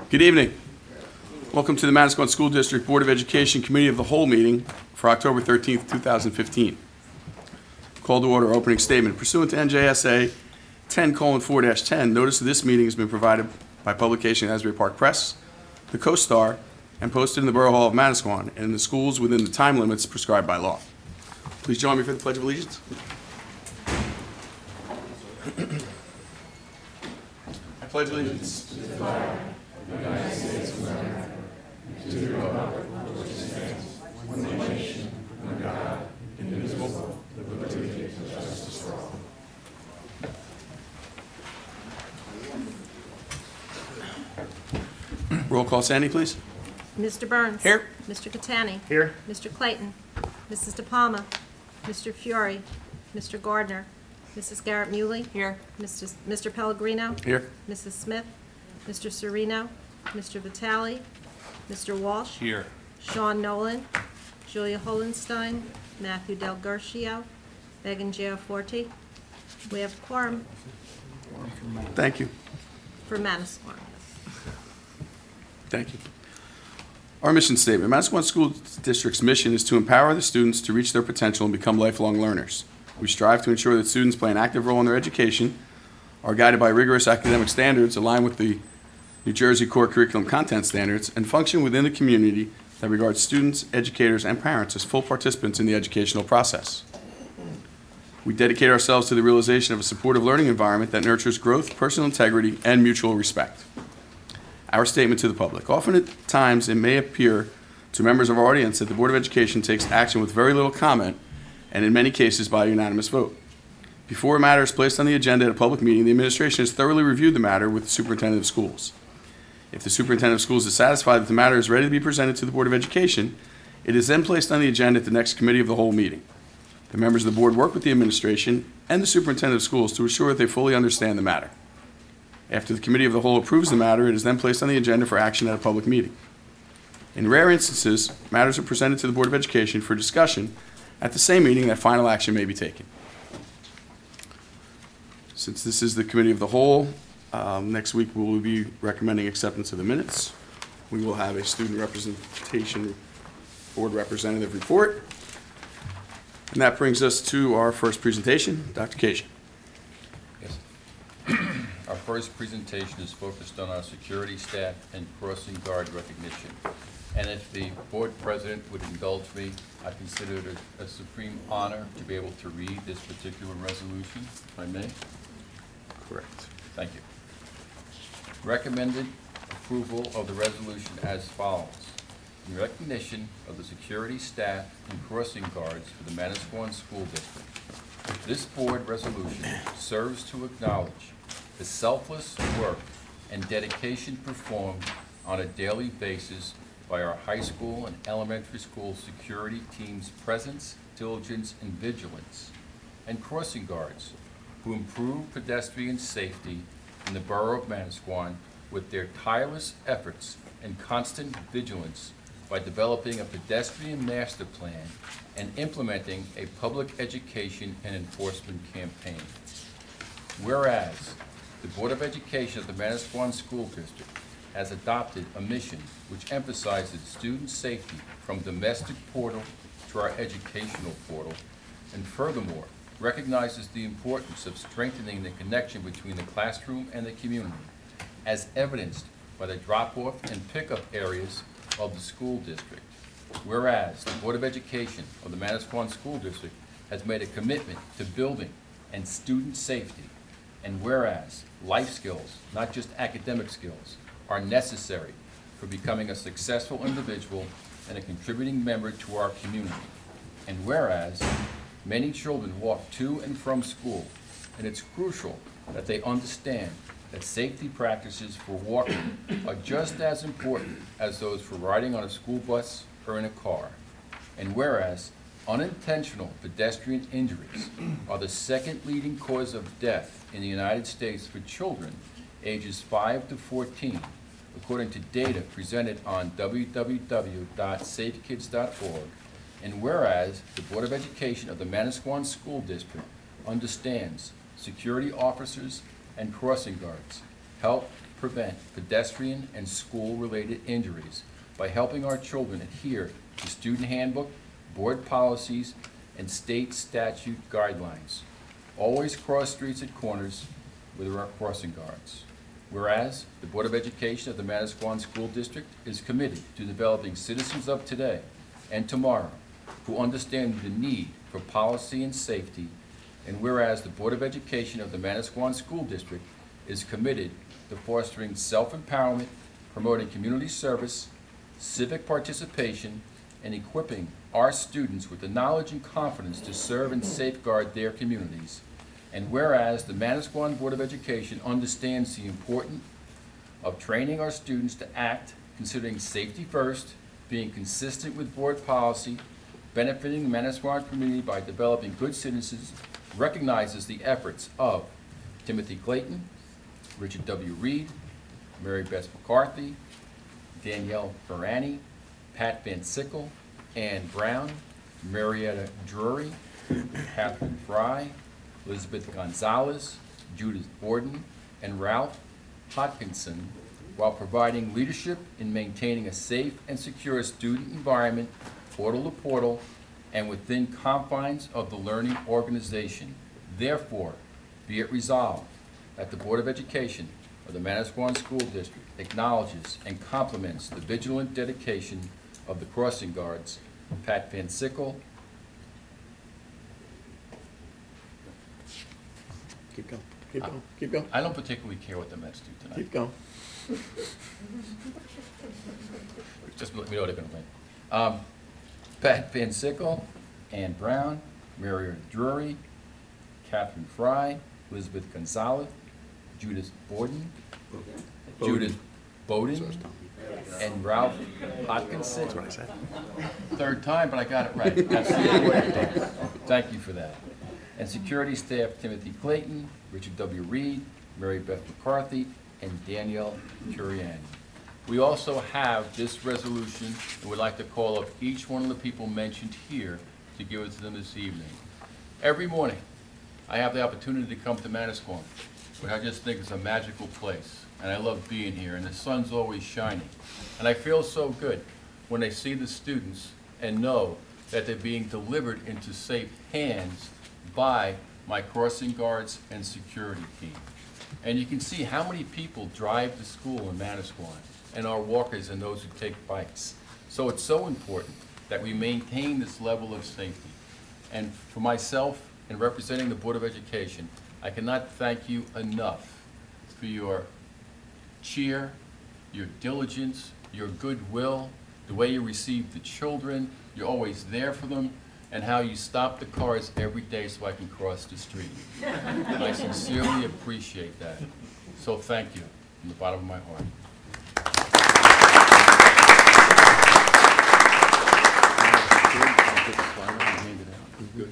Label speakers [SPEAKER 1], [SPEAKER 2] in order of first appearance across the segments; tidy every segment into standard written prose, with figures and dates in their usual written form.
[SPEAKER 1] Good evening. Welcome to the Manasquan School District Board of Education Committee of the Whole meeting for October 13th, 2015. Call to order, opening statement. Pursuant to NJSA 10:4-10, notice of this meeting has been provided by publication in Asbury Park Press, the Co-Star, and posted in the Borough Hall of Manasquan and in the schools within the time limits prescribed by law. Please join me for the Pledge of Allegiance. I pledge allegiance to the flag of the United States of America, to the republic for which it stands, one nation, under God, indivisible, with liberty and justice for all. Roll call, Sandy, please.
[SPEAKER 2] Mr. Burns.
[SPEAKER 1] Here.
[SPEAKER 2] Mr. Catani.
[SPEAKER 1] Here.
[SPEAKER 2] Mr. Clayton. Mrs. DePalma. Mr. Fiore. Mr. Gardner. Mrs. Garrett Muley.
[SPEAKER 3] Here.
[SPEAKER 2] Mr. Pellegrino.
[SPEAKER 1] Here.
[SPEAKER 2] Mrs. Smith. Mr. Serino. Mr. Vitale. Mr. Walsh.
[SPEAKER 1] Here.
[SPEAKER 2] Sean Nolan. Julia Holenstein. Matthew Del Garcio. Megan Giaforti. We have quorum
[SPEAKER 1] Thank you.
[SPEAKER 2] for Manasquan.
[SPEAKER 1] Thank you. Our mission statement. Manasquan School District's mission is to empower the students to reach their potential and become lifelong learners. We strive to ensure that students play an active role in their education, are guided by rigorous academic standards aligned with the New Jersey Core Curriculum Content Standards, and function within the community that regards students, educators, and parents as full participants in the educational process. We dedicate ourselves to the realization of a supportive learning environment that nurtures growth, personal integrity, and mutual respect. Our statement to the public. Often at times it may appear to members of our audience that the Board of Education takes action with very little comment, and in many cases by unanimous vote. Before a matter is placed on the agenda at a public meeting, the administration has thoroughly reviewed the matter with the superintendent of schools. If the superintendent of schools is satisfied that the matter is ready to be presented to the Board of Education, it is then placed on the agenda at the next committee of the whole meeting. The members of the board work with the administration and the superintendent of schools to ensure that they fully understand the matter. After the committee of the whole approves the matter, it is then placed on the agenda for action at a public meeting. In rare instances, matters are presented to the Board of Education for discussion at the same meeting that final action may be taken. Since this is the committee of the whole, next week we will be recommending acceptance of the minutes. We will have a student representation board representative report. And that brings us to our first presentation. Dr. Cation.
[SPEAKER 4] Yes. Our first presentation is focused on our security staff and crossing guard recognition. And if the board president would indulge me, I consider it a supreme honor to be able to read this particular resolution, if I may.
[SPEAKER 1] Correct.
[SPEAKER 4] Thank you. Recommended approval of the resolution as follows. In recognition of the security staff and crossing guards for the Manasquan School District, this board resolution serves to acknowledge the selfless work and dedication performed on a daily basis by our high school and elementary school security teams' presence, diligence, and vigilance, and crossing guards who improve pedestrian safety in the borough of Manasquan with their tireless efforts and constant vigilance by developing a pedestrian master plan and implementing a public education and enforcement campaign. Whereas the Board of Education of the Manasquan School District has adopted a mission which emphasizes student safety from domestic portal to our educational portal, and furthermore recognizes the importance of strengthening the connection between the classroom and the community, as evidenced by the drop-off and pickup areas of the school district. Whereas the Board of Education of the Manasquan School District has made a commitment to building and student safety, and whereas life skills, not just academic skills, are necessary for becoming a successful individual and a contributing member to our community. And whereas many children walk to and from school, and it's crucial that they understand that safety practices for walking are just as important as those for riding on a school bus or in a car. And whereas unintentional pedestrian injuries are the second leading cause of death in the United States for children ages 5 to 14, according to data presented on www.safekids.org, and whereas the Board of Education of the Manasquan School District understands security officers and crossing guards help prevent pedestrian and school-related injuries by helping our children adhere to student handbook, board policies, and state statute guidelines. Always cross streets at corners with our crossing guards. Whereas, the Board of Education of the Manasquan School District is committed to developing citizens of today and tomorrow who understand the need for policy and safety. And whereas the Board of Education of the Manasquan School District is committed to fostering self-empowerment, promoting community service, civic participation, and equipping our students with the knowledge and confidence to serve and safeguard their communities. And whereas the Manasquan Board of Education understands the importance of training our students to act considering safety first, being consistent with board policy, benefiting the Manasquan community by developing good citizens, recognizes the efforts of Timothy Clayton, Richard W. Reed, Mary Beth McCarthy, Danielle Ferrani, Pat Van Sickle, Ann Brown, Marietta Drury, Catherine Fry, Elizabeth Gonzalez, Judith Borden, and Ralph Hodkinson, while providing leadership in maintaining a safe and secure student environment, portal to portal, and within confines of the learning organization. Therefore, be it resolved that the Board of Education of the Manasquan School District acknowledges and compliments the vigilant dedication of the crossing guards, Pat Van Sickle,
[SPEAKER 3] Keep going, keep going, keep going,
[SPEAKER 4] I don't particularly care what the Mets do tonight.
[SPEAKER 3] keep going.
[SPEAKER 4] Just we know they're going to win. Pat Van Sickle, Ann Brown, Marietta Drury, Catherine Fry, Elizabeth Gonzalez, Judith Borden, Judith Bowden, and Ralph Hodkinson.
[SPEAKER 3] That's what I said.
[SPEAKER 4] Third time, but I got it right. That's the important thing. Thank you for that. And security staff Timothy Clayton, Richard W. Reed, Mary Beth McCarthy, and Danielle Curiani. We also have this resolution, and would like to call up each one of the people mentioned here to give it to them this evening. Every morning, I have the opportunity to come to Manasquan, which I just think is a magical place, and I love being here, and the sun's always shining. And I feel so good when I see the students and know that they're being delivered into safe hands by my crossing guards and security team. And you can see how many people drive to school in Manasquan, and our walkers and those who take bikes. So it's so important that we maintain this level of safety. And for myself, in representing the Board of Education, I cannot thank you enough for your cheer, your diligence, your goodwill, the way you receive the children, you're always there for them, and how you stop the cars every day so I can cross the street. And I sincerely appreciate that. So thank you from the bottom of my heart. Good.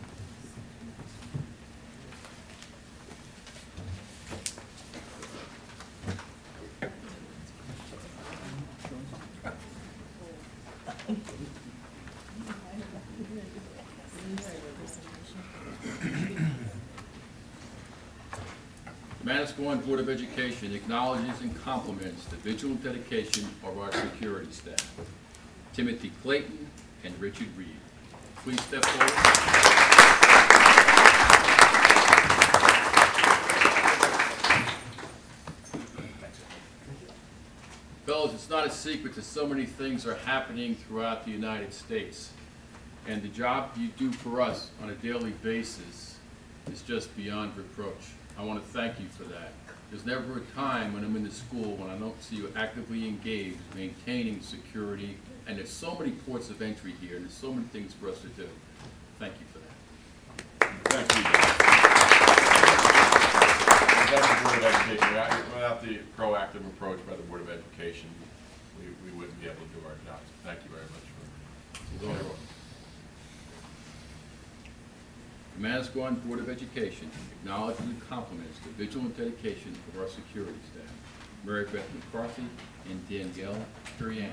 [SPEAKER 4] The Manasquan Board of Education acknowledges and compliments the vigilant dedication of our security staff, Timothy Clayton and Richard Reed. Please step forward. Fellas, it's not a secret that so many things are happening throughout the United States. And the job you do for us on a daily basis is just beyond reproach. I want to thank you for that. There's never a time when I'm in the school when I don't see you actively engaged, maintaining security, and there's so many ports of entry here, and there's so many things for us to do. Thank you for that.
[SPEAKER 5] Thank you. Without the Board of Education, without the proactive approach by the Board of Education, we wouldn't be able to do our jobs. Thank you very much for that.
[SPEAKER 4] The Manasquan Board of Education acknowledges and compliments the vigilant dedication of our security staff, Mary Beth McCarthy and Danielle Curiani.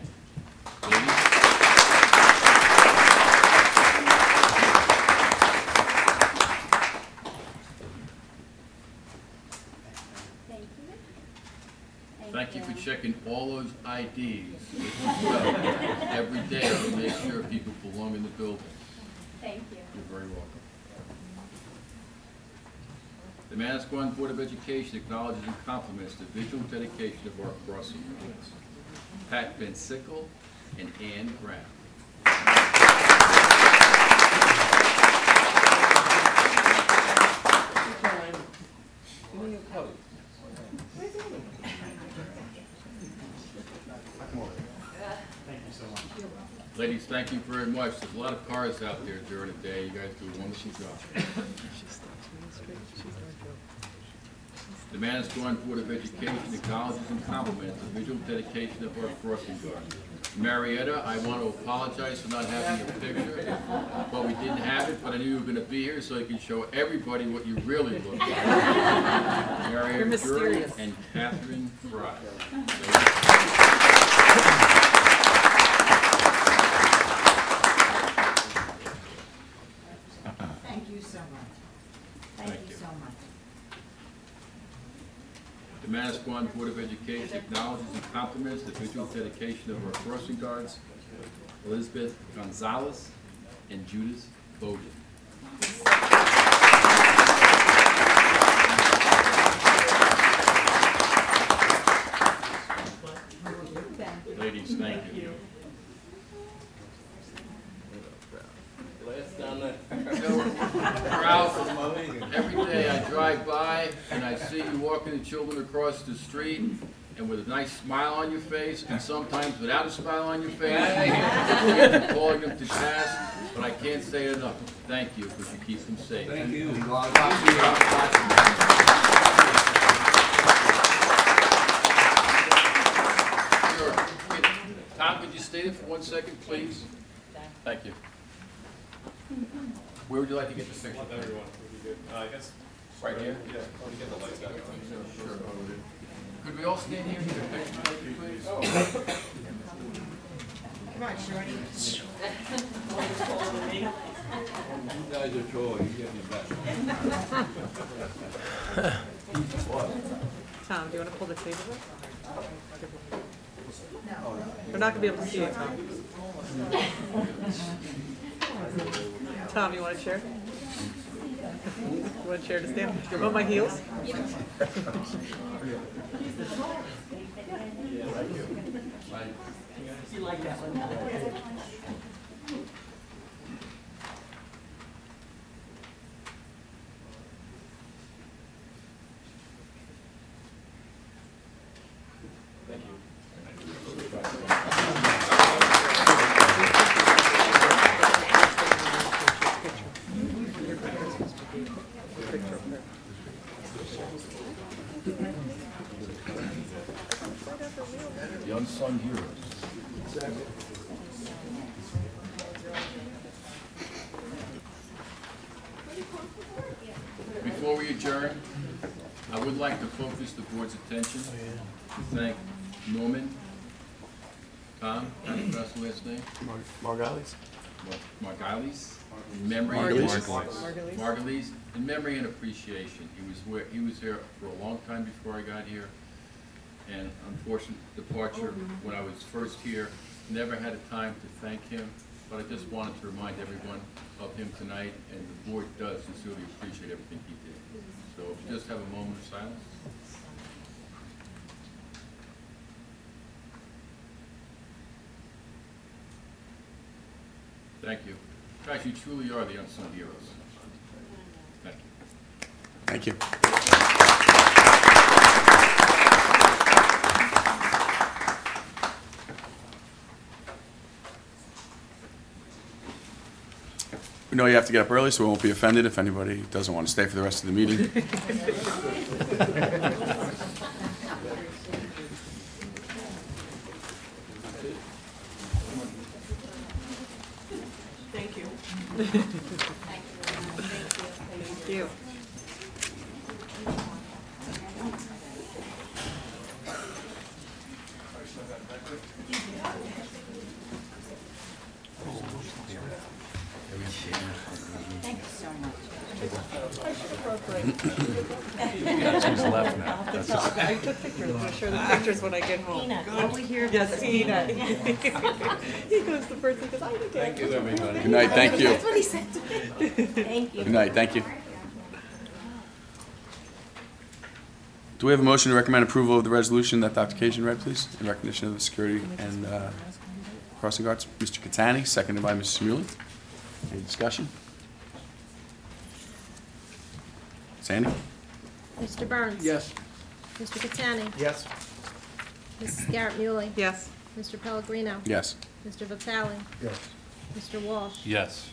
[SPEAKER 4] thank you for checking all those IDs every day to make sure people belong in the building.
[SPEAKER 6] Thank you.
[SPEAKER 4] You're very welcome. The Manasquan Board of Education acknowledges and compliments the visual dedication of our crossing guards, Pat Van Sickle and Ann Brown. Ladies, thank you very much. There's a lot of cars out there during the day. You guys do a wonderful job. The Manasquan Board of Education acknowledges and compliments the visual dedication of our crossing guards. Marietta, I want to apologize for not having a picture, but we didn't have it, but I knew you were going to be here so I can show everybody what you really look like. Marietta Drury and Catherine Fry.
[SPEAKER 7] Thank you so much. Thank you so much.
[SPEAKER 4] The Manasquan Board of Education acknowledges and compliments the visual dedication of our crossing guards, Elizabeth Gonzalez and Judith Bowden. Ladies, thank you. Ralph, every day I drive by and I see you walking the children across the street and with a nice smile on your face and sometimes without a smile on your face. I'm calling them to task, but I can't say it enough. Thank you because you keep them safe.
[SPEAKER 3] Thank you.
[SPEAKER 4] Sure. Tom, could you stay there for 1 second, please? Thank you. Where would you like to get the picture?
[SPEAKER 5] I guess,
[SPEAKER 4] Right here?
[SPEAKER 5] yeah, when you get the lights out.
[SPEAKER 4] Sure. Could we all stand here and get a picture, please?
[SPEAKER 7] Come on, Shorty.
[SPEAKER 3] You guys are tall, you're getting the best.
[SPEAKER 8] Tom, do you want to pull the table up? We're not going to be able to see it, Tom. Tom, you want a chair? You want a chair to stand? You want my heels? You like that one?
[SPEAKER 4] The unsung heroes. Before we adjourn, I would like to focus the board's attention to thank Norman, Tom, how do you pronounce the last name?
[SPEAKER 1] Margolies?
[SPEAKER 4] Margolies, in memory.
[SPEAKER 8] Margulies.
[SPEAKER 4] Margulies, in memory and appreciation. He was here for a long time before I got here, and unfortunate departure when I was first here. Never had a time to thank him, but I just wanted to remind everyone of him tonight, and the board does sincerely appreciate everything he did. So if you just have a moment of silence. Thank you. Guys, you truly are the unsung heroes. Thank you.
[SPEAKER 1] Thank you. We know you have to get up early, so we won't be offended if anybody doesn't want to stay for the rest of the meeting.
[SPEAKER 8] Thank you. Thank you.
[SPEAKER 7] Thank you so much.
[SPEAKER 8] Who's left now? I took pictures, I'm gonna show the pictures when I get home.
[SPEAKER 7] Peanut.
[SPEAKER 2] All we hear is
[SPEAKER 8] Yes, Peanut. He goes the first, he goes, I did
[SPEAKER 3] Thank you, everybody.
[SPEAKER 1] Good night, thank you.
[SPEAKER 7] That's what he said to me. Thank you.
[SPEAKER 1] Good night, thank you. Do we have a motion to recommend approval of the resolution that Dr. Kajan read, please, in recognition of the security and crossing guards? Mr. Catani, seconded by Mrs. Muley. Any discussion? Sandy?
[SPEAKER 2] Mr. Burns.
[SPEAKER 3] Yes.
[SPEAKER 2] Mr. Catani.
[SPEAKER 3] Yes.
[SPEAKER 2] Mrs. Garrett Muley.
[SPEAKER 8] Yes.
[SPEAKER 2] Mr. Pellegrino.
[SPEAKER 1] Yes.
[SPEAKER 2] Mr. Vitale.
[SPEAKER 3] Yes.
[SPEAKER 2] Mr. Walsh.
[SPEAKER 3] Yes.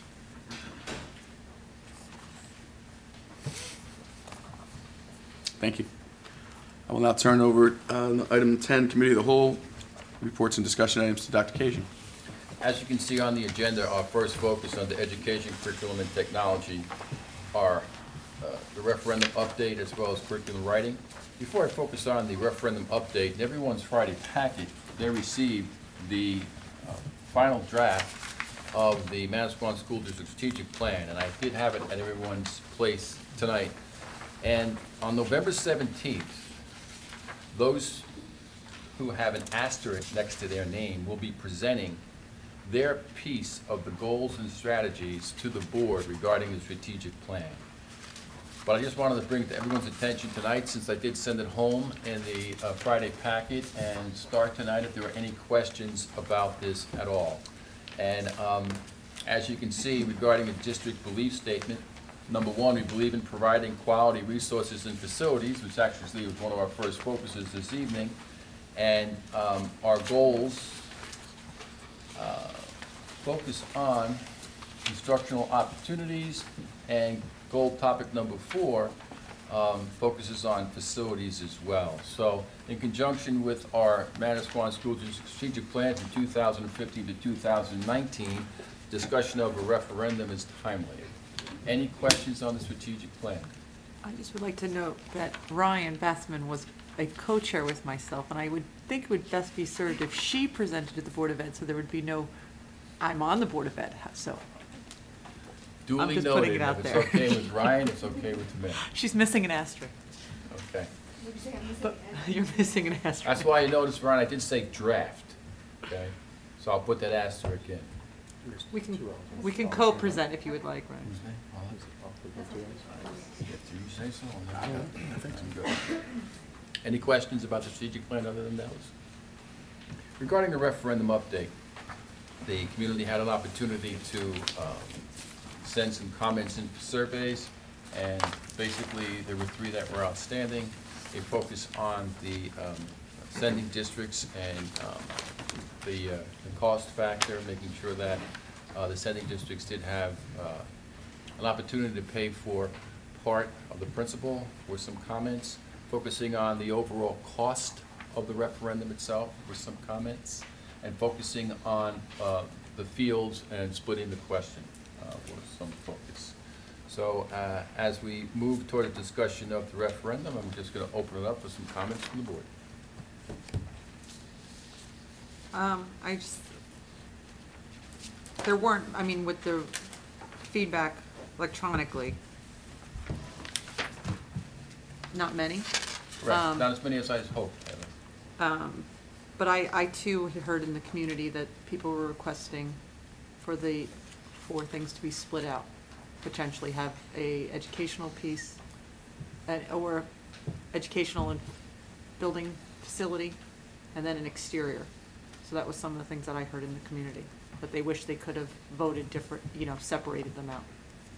[SPEAKER 1] Thank you. I will now turn over item 10, Committee of the Whole, reports and discussion items to Dr. Kajan.
[SPEAKER 4] As you can see on the agenda, our first focus on the education, curriculum, and technology are the referendum update as well as curriculum writing. Before I focus on the referendum update, in everyone's Friday packet, they received the final draft of the Manasquan School District Strategic Plan, and I did have it at everyone's place tonight. And on November 17th, those who have an asterisk next to their name will be presenting their piece of the goals and strategies to the board regarding the strategic plan. But I just wanted to bring to everyone's attention tonight, since I did send it home in the Friday packet, and start tonight if there are any questions about this at all. And as you can see, regarding the district belief statement, number one, we believe in providing quality resources and facilities, which actually was one of our first focuses this evening. And our goals focus on instructional opportunities, and goal topic number 4 focuses on facilities as well. So in conjunction with our Manasquan School District Strategic Plan from 2015 to 2019, discussion of a referendum is timely. Any questions on the strategic plan?
[SPEAKER 8] I just would like to note that Ryan Bassman was a co-chair with myself, and I would think it would best be served if she presented to the Board of Ed, so there would be no, I'm on the Board of Ed, so.
[SPEAKER 4] Duly
[SPEAKER 8] just putting
[SPEAKER 4] noted.
[SPEAKER 8] it out
[SPEAKER 4] If it's
[SPEAKER 8] there.
[SPEAKER 4] okay with Ryan, it's okay with me.
[SPEAKER 8] She's missing an asterisk.
[SPEAKER 4] Okay.
[SPEAKER 8] But you're missing an asterisk.
[SPEAKER 4] That's why you notice, Ryan, I did say draft, okay? So I'll put that asterisk in.
[SPEAKER 8] We can co-present if you would like, Ryan.
[SPEAKER 4] Do you say so? I think so. Good. Any questions about the strategic plan other than those? Regarding the referendum update, the community had an opportunity to send some comments in for surveys, and basically there were 3 that were outstanding. They focus on the sending districts and the cost factor, making sure that the sending districts did have an opportunity to pay for part of the principal, with some comments, focusing on the overall cost of the referendum itself with some comments, and focusing on the fields and splitting the question with some focus. So as we move toward a discussion of the referendum, I'm just going to open it up for some comments from the board.
[SPEAKER 8] There weren't, I mean, with the feedback electronically, not many.
[SPEAKER 4] Correct, not as many as I hoped, Heather.
[SPEAKER 8] But I too had heard in the community that people were requesting for things to be split out, potentially have a educational piece, or educational and building facility, and then an exterior. So that was some of the things that I heard in the community, that they wish they could have voted different, separated them out.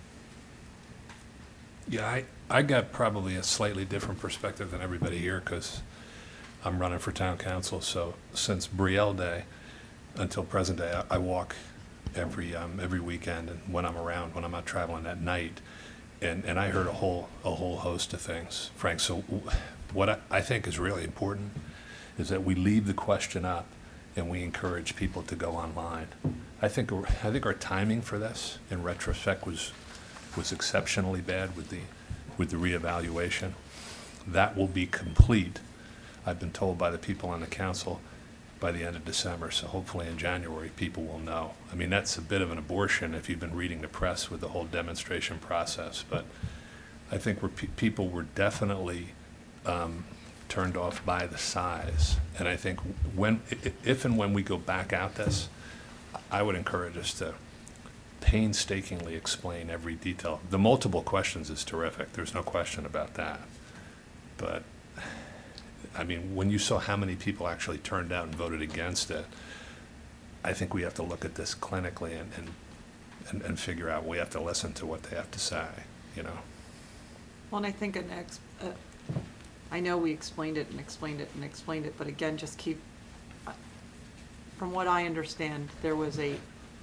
[SPEAKER 6] Yeah, I got probably a slightly different perspective than everybody here, because I'm running for town council. So since Brielle Day until present day, I walk every weekend, and when I'm around, when I'm not traveling at night, and I heard a whole host of things, Frank. So what I think is really important is that we leave the question up and we encourage people to go online. I think our timing for this, in retrospect, was exceptionally bad with the reevaluation. That will be complete, I've been told by the people on the council, by the end of December. So hopefully in January, people will know. I mean, that's a bit of an abortion if you've been reading the press with the whole demonstration process. But I think people were definitely turned off by the size. And I think if and when we go back out this, I would encourage us to painstakingly explain every detail. The multiple questions is terrific. There's no question about that. But, I mean, when you saw how many people actually turned out and voted against it, I think we have to look at this clinically and figure out, we have to listen to what they have to say, you know?
[SPEAKER 8] Well, and I think I know we explained it, but again, just keep, from what I understand, there was a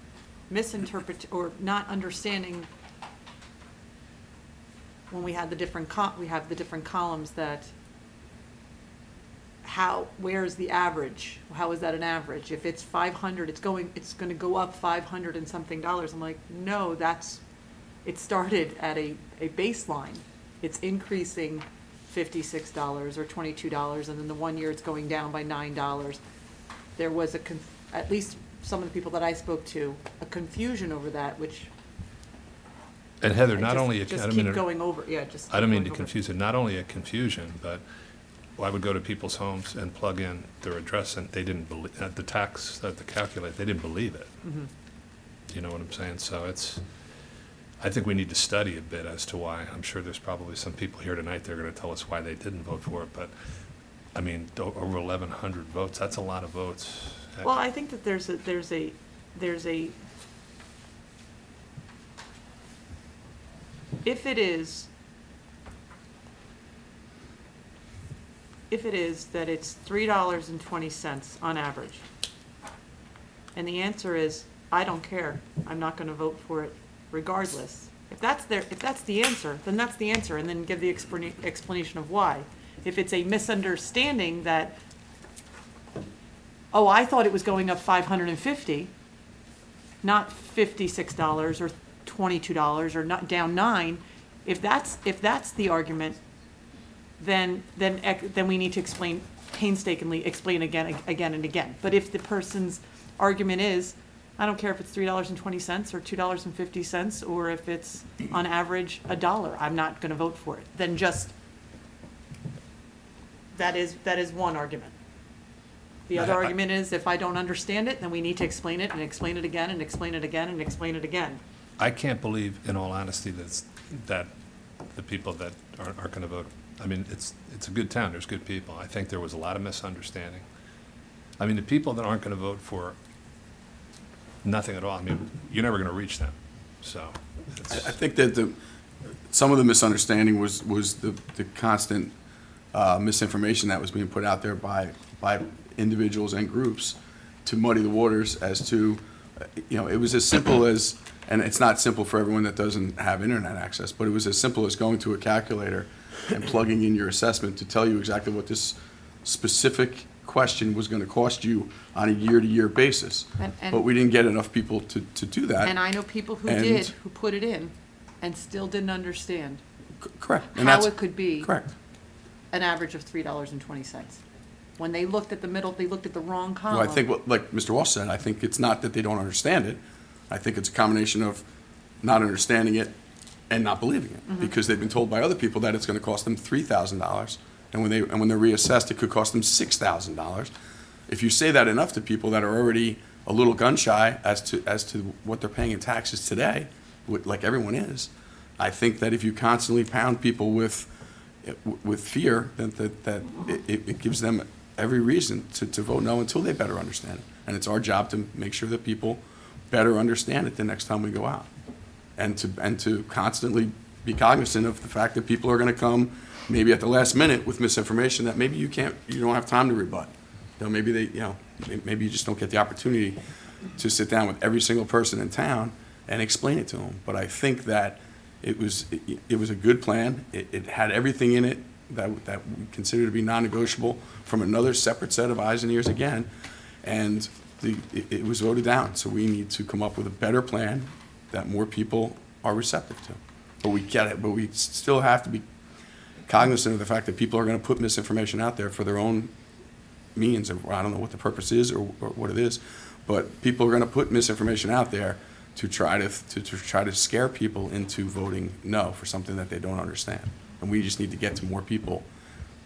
[SPEAKER 8] or not understanding when we had the different columns that where's the average? How is that an average? If it's 500, it's going to go up 500 and something dollars. I'm like, no, it started at a baseline. It's increasing $56 or $22, and then the 1 year it's going down by $9. There was at least some of the people that I spoke to, a confusion over that, which.
[SPEAKER 6] And Heather, not only.
[SPEAKER 8] Just keep going over, yeah, just.
[SPEAKER 6] I don't mean to confuse it, not only a confusion, but I would go to people's homes and plug in their address, and they didn't believe, the calculate, they didn't believe it.
[SPEAKER 8] Mm-hmm.
[SPEAKER 6] You know what I'm saying? So I think we need to study a bit as to why. I'm sure there's probably some people here tonight, they're gonna tell us why they didn't vote for it, but, I mean, over 1,100 votes, that's a lot of votes.
[SPEAKER 8] Well, I think that there's a if it is that it's $3.20 on average, and the answer is, I don't care, I'm not gonna vote for it regardless. If that's the answer, then that's the answer, and then give the explanation of why. If it's a misunderstanding that, oh, I thought it was going up $550, not $56 or $22 or not down $9. If that's the argument, then we need to painstakingly explain again and again. But if the person's argument is, I don't care if it's $3.20 or $2.50 or if it's on average $1, I'm not going to vote for it. Then just that is one argument. The other argument is, if I don't understand it, then we need to explain it and explain it again and explain it again and explain it again.
[SPEAKER 6] I can't believe, in all honesty, that the people that aren't going to vote, I mean, it's a good town, there's good people. I think there was a lot of misunderstanding. I mean, the people that aren't going to vote for nothing at all, I mean, you're never going to reach them, so.
[SPEAKER 1] I think that some of the misunderstanding was the constant misinformation that was being put out there by individuals and groups to muddy the waters as to, it was as simple as, and it's not simple for everyone that doesn't have internet access, but it was as simple as going to a calculator and plugging in your assessment to tell you exactly what this specific question was going to cost you on a year-to-year basis. But we didn't get enough people to do that.
[SPEAKER 8] And I know people who put it in and still didn't understand.
[SPEAKER 1] Correct.
[SPEAKER 8] How it could be.
[SPEAKER 1] Correct.
[SPEAKER 8] An average of $3.20. When they looked at the middle, they looked at the wrong column.
[SPEAKER 1] Well, I think, like Mr. Walsh said, I think it's not that they don't understand it. I think it's a combination of not understanding it and not believing it,
[SPEAKER 8] Mm-hmm.
[SPEAKER 1] because they've been told by other people that it's going to cost them $3,000, and when they're reassessed, it could cost them $6,000. If you say that enough to people that are already a little gun shy as to what they're paying in taxes today, like everyone is, I think that if you constantly pound people with fear, that it gives them every reason to vote no until they better understand it. And it's our job to make sure that people better understand it the next time we go out, and to constantly be cognizant of the fact that people are going to come maybe at the last minute with misinformation that maybe you don't have time to rebut. Maybe maybe you just don't get the opportunity to sit down with every single person in town and explain it to them. But I think that it was a good plan. It had everything in it that we consider to be non-negotiable from another separate set of eyes and ears again, and it was voted down. So we need to come up with a better plan that more people are receptive to. But we get it. But we still have to be cognizant of the fact that people are going to put misinformation out there for their own means. I don't know what the purpose is or what it is, but people are going to put misinformation out there to try to scare people into voting no for something that they don't understand. And we just need to get to more people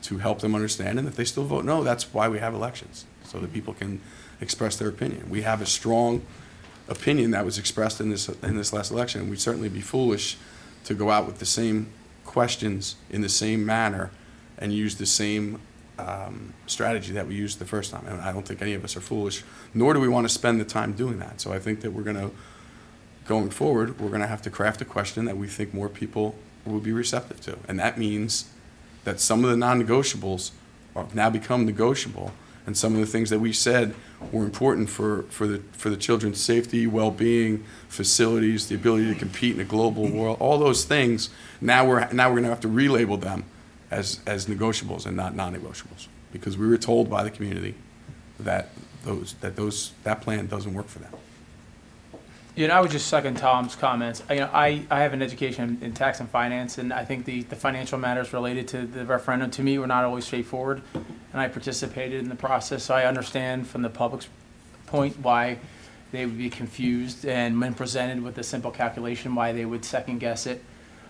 [SPEAKER 1] to help them understand, and if they still vote no, that's why we have elections, so that people can express their opinion. We have a strong opinion that was expressed in this last election, and we'd certainly be foolish to go out with the same questions in the same manner and use the same strategy that we used the first time. And I don't think any of us are foolish, nor do we want to spend the time doing that. So I think that going forward, we're going to have to craft a question that we think more people will be receptive to. And that means that some of the non-negotiables have now become negotiable, and some of the things that we said were important for the children's safety, well-being, facilities, the ability to compete in a global world, all those things, now we're going to have to relabel them as negotiables and not non-negotiables, because we were told by the community that that plan doesn't work for them.
[SPEAKER 9] I would just second Tom's comments. I have an education in tax and finance, and I think the financial matters related to the referendum, to me, were not always straightforward, and I participated in the process, so I understand from the public's point why they would be confused, and when presented with a simple calculation, why they would second guess it.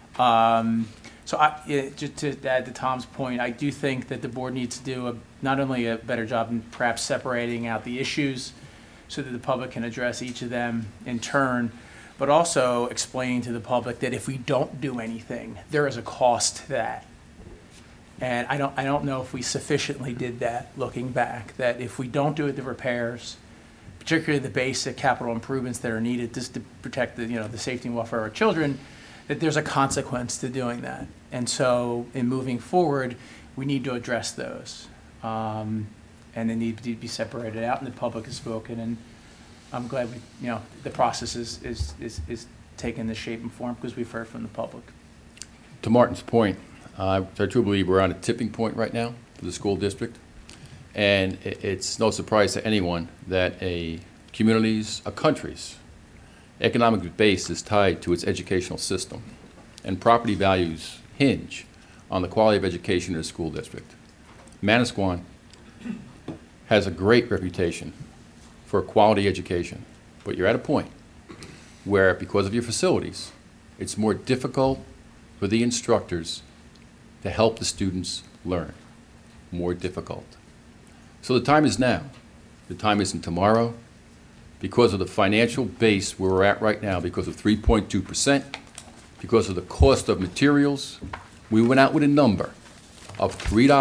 [SPEAKER 9] Just to add to Tom's point, I do think that the board needs to do not only a better job in perhaps separating out the issues so that the public can address each of them in turn, but also explaining to the public that if we don't do anything, there is a cost to that. And I don't know if we sufficiently did that looking back, that if we don't do the repairs, particularly the basic capital improvements that are needed just to protect the safety and welfare of our children, that there's a consequence to doing that. And so in moving forward, we need to address those. And they need to be separated out, and the public has spoken, and I'm glad the process is taking this shape and form because we've heard from the public.
[SPEAKER 4] To Martin's point, I truly believe we're on a tipping point right now for the school district. And it's no surprise to anyone that a country's economic base is tied to its educational system. And property values hinge on the quality of education in a school district. Manasquan has a great reputation for quality education, but you're at a point where, because of your facilities, it's more difficult for the instructors to help the students learn. More difficult. So the time is now. The time isn't tomorrow. Because of the financial base where we're at right now, because of 3.2%, because of the cost of materials, we went out with a number of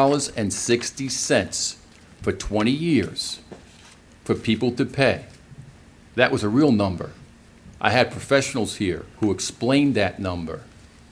[SPEAKER 4] $3.60 for 20 years for people to pay. That was a real number. I had professionals here who explained that number.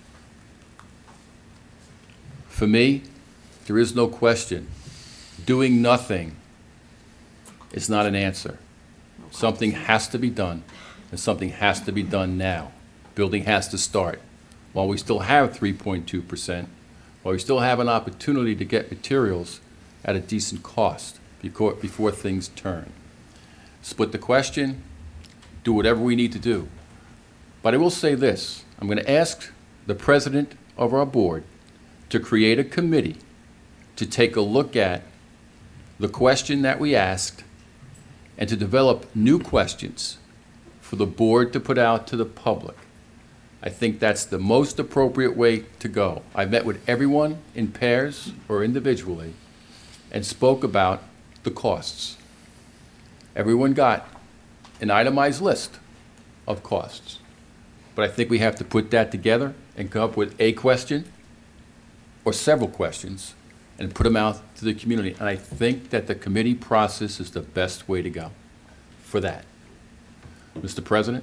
[SPEAKER 4] For me, there is no question. Doing nothing is not an answer. Something has to be done, and something has to be done now. Building has to start. While we still have 3.2%, while we still have an opportunity to get materials at a decent cost before things turn. Split the question, do whatever we need to do. But I will say this, I'm going to ask the president of our board to create a committee to take a look at the question that we asked and to develop new questions for the board to put out to the public. I think that's the most appropriate way to go. I met with everyone in pairs or individually and spoke about the costs. Everyone got an itemized list of costs. But I think we have to put that together and come up with a question or several questions and put them out to the community. And I think that the committee process is the best way to go for that. Mr. President?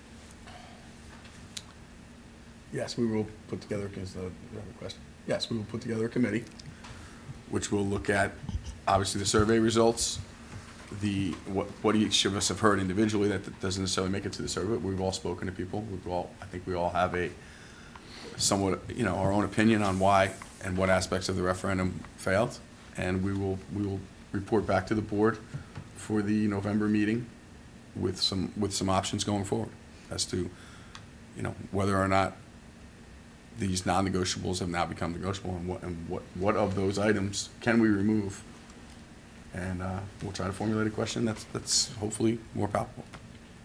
[SPEAKER 1] Yes, we will put together, because you have a question. Yes, we will put together a committee, which will look at, obviously, the survey results, what each of us have heard individually that doesn't necessarily make it to the survey, but we've all spoken to people. I think we all have a somewhat, our own opinion on why and what aspects of the referendum failed, and we will report back to the board for the November meeting with some options going forward as to, whether or not these non-negotiables have now become negotiable, and what of those items can we remove, and we'll try to formulate a question that's hopefully more palpable.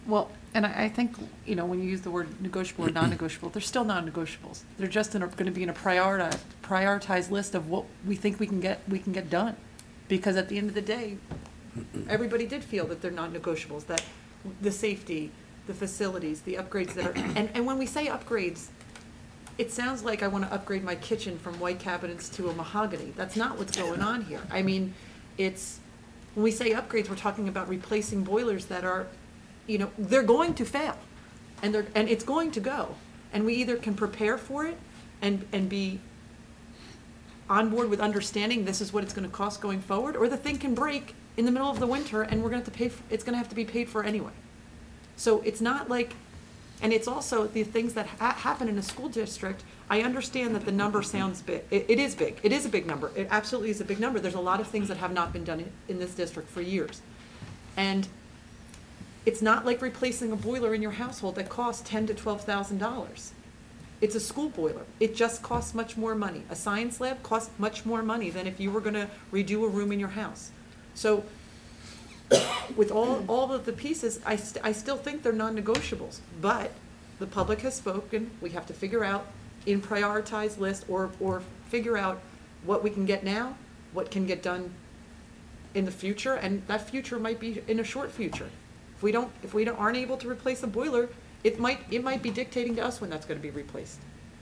[SPEAKER 8] Well, and I think, you know, when you use the word negotiable or non-negotiable, they're still non-negotiables. They're just going to be in a prioritized list of what we think we can get done. Because at the end of the day, everybody did feel that they're non-negotiables, that the safety, the facilities, the upgrades that are, and when we say upgrades, it sounds like I want to upgrade my kitchen from white cabinets to a mahogany. That's not what's going on here. I mean, when we say upgrades, we're talking about replacing boilers that are, you know, they're going to fail, and it's going to go. And we either can prepare for it and be on board with understanding this is what it's going to cost going forward, or the thing can break in the middle of the winter and we're going to have to pay it's going to have to be paid for anyway. So it's not like, and it's also the things that happen in a school district. I understand that the number sounds big. It is big. It is a big number. It absolutely is a big number. There's a lot of things that have not been done in this district for years. And it's not like replacing a boiler in your household that costs $10,000 to $12,000. It's a school boiler. It just costs much more money. A science lab costs much more money than if you were going to redo a room in your house. So with all of the pieces, I still think they're non-negotiables. But the public has spoken. We have to figure out in prioritized list or figure out what we can get now, what can get done in the future, and that future might be in a short future. If we aren't able to replace a boiler, it might be dictating to us when that's going to be replaced.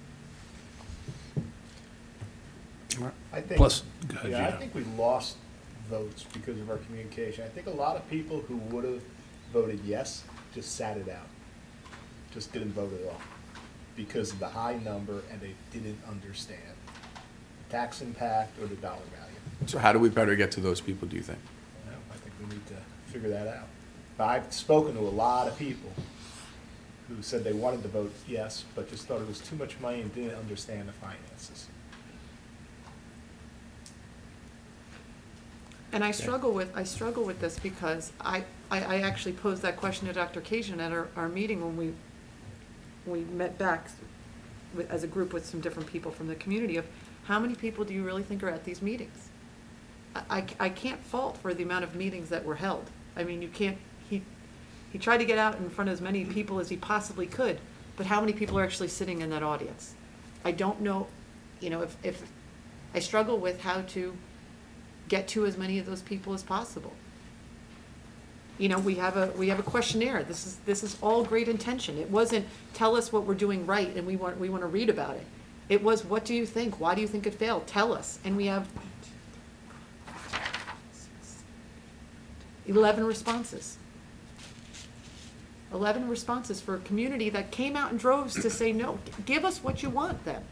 [SPEAKER 10] I think,
[SPEAKER 6] Plus, go ahead,
[SPEAKER 10] yeah, I
[SPEAKER 6] Gino.
[SPEAKER 10] think we lost votes because of our communication. I think a lot of people who would have voted yes just sat it out, just didn't vote at all because of the high number, and they didn't understand the tax impact or the dollar value.
[SPEAKER 1] So how do we better get to those people, do you think?
[SPEAKER 10] You know, I think we need to figure that out. I've spoken to a lot of people who said they wanted to vote yes, but just thought it was too much money and didn't understand the finances.
[SPEAKER 8] And I struggle with this because I actually posed that question to Dr. Kajan at our meeting when we met back as a group with some different people from the community of how many people do you really think are at these meetings? I can't fault for the amount of meetings that were held. I mean, you can't, he tried to get out in front of as many people as he possibly could, but how many people are actually sitting in that audience? I don't know, you know, if I struggle with how to get to as many of those people as possible. You know, we have a questionnaire. This is all great intention. It wasn't tell us what we're doing right and we want to read about it. It was, what do you think? Why do you think it failed? Tell us. And we have 11 responses. 11 responses for a community that came out in droves to say, no, give us what you want then.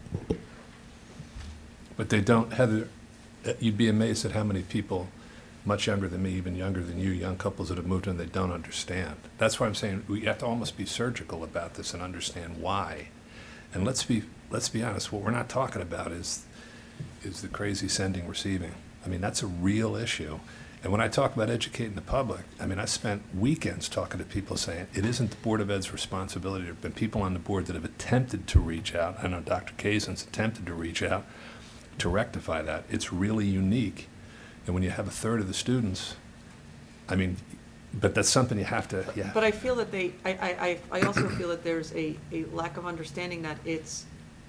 [SPEAKER 6] But they don't, Heather, you'd be amazed at how many people much younger than me, even younger than you, young couples that have moved in, they don't understand. That's why I'm saying we have to almost be surgical about this and understand why. And let's be honest, what we're not talking about is the crazy sending, receiving. I mean, that's a real issue. And when I talk about educating the public, I mean, I spent weekends talking to people saying it isn't the Board of Ed's responsibility. There have been people on the board that have attempted to reach out. I know Dr. Kazan's attempted to reach out to rectify that. It's really unique. And when you have a third of the students, I mean, but that's something you have to, yeah.
[SPEAKER 8] But I feel that I also feel that there's a lack of understanding that it's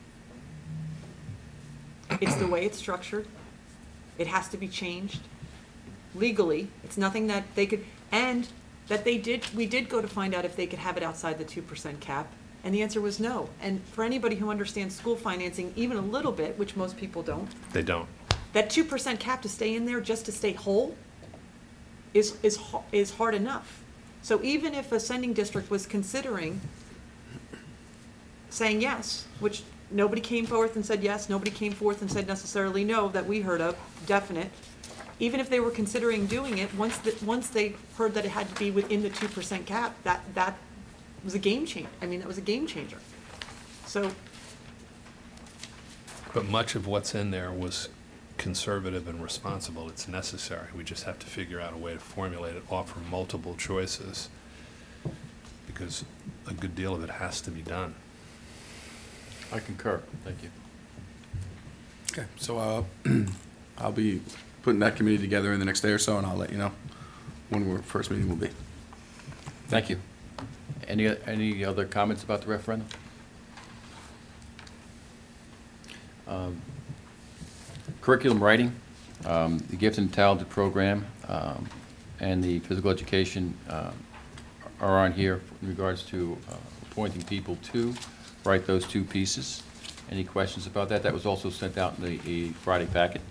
[SPEAKER 8] the way it's structured. It has to be changed legally. It's nothing that they could, and that we did go to find out if they could have it outside the 2% cap. And the answer was no. And for anybody who understands school financing even a little bit, which most people don't,
[SPEAKER 6] They don't.
[SPEAKER 8] that 2% cap to stay in there just to stay whole is hard enough. So even if a sending district was considering saying yes, which nobody came forth and said yes, nobody came forth and said necessarily no that we heard of, definite. Even if they were considering doing it, once they heard that it had to be within the 2% cap, that was a game changer. I mean, that was a game changer. So,
[SPEAKER 6] But much of what's in there was conservative and responsible. It's necessary. We just have to figure out a way to formulate it, offer multiple choices, because a good deal of it has to be done.
[SPEAKER 4] I concur. Thank you.
[SPEAKER 1] Okay, so I'll be putting that committee together in the next day or so, and I'll let you know when our first meeting will be.
[SPEAKER 4] Thank you. Any other comments about the referendum? Curriculum writing, the Gifted and Talented Program, and the physical education are on here in regards to appointing people to write those two pieces. Any questions about that? That was also sent out in the Friday packet.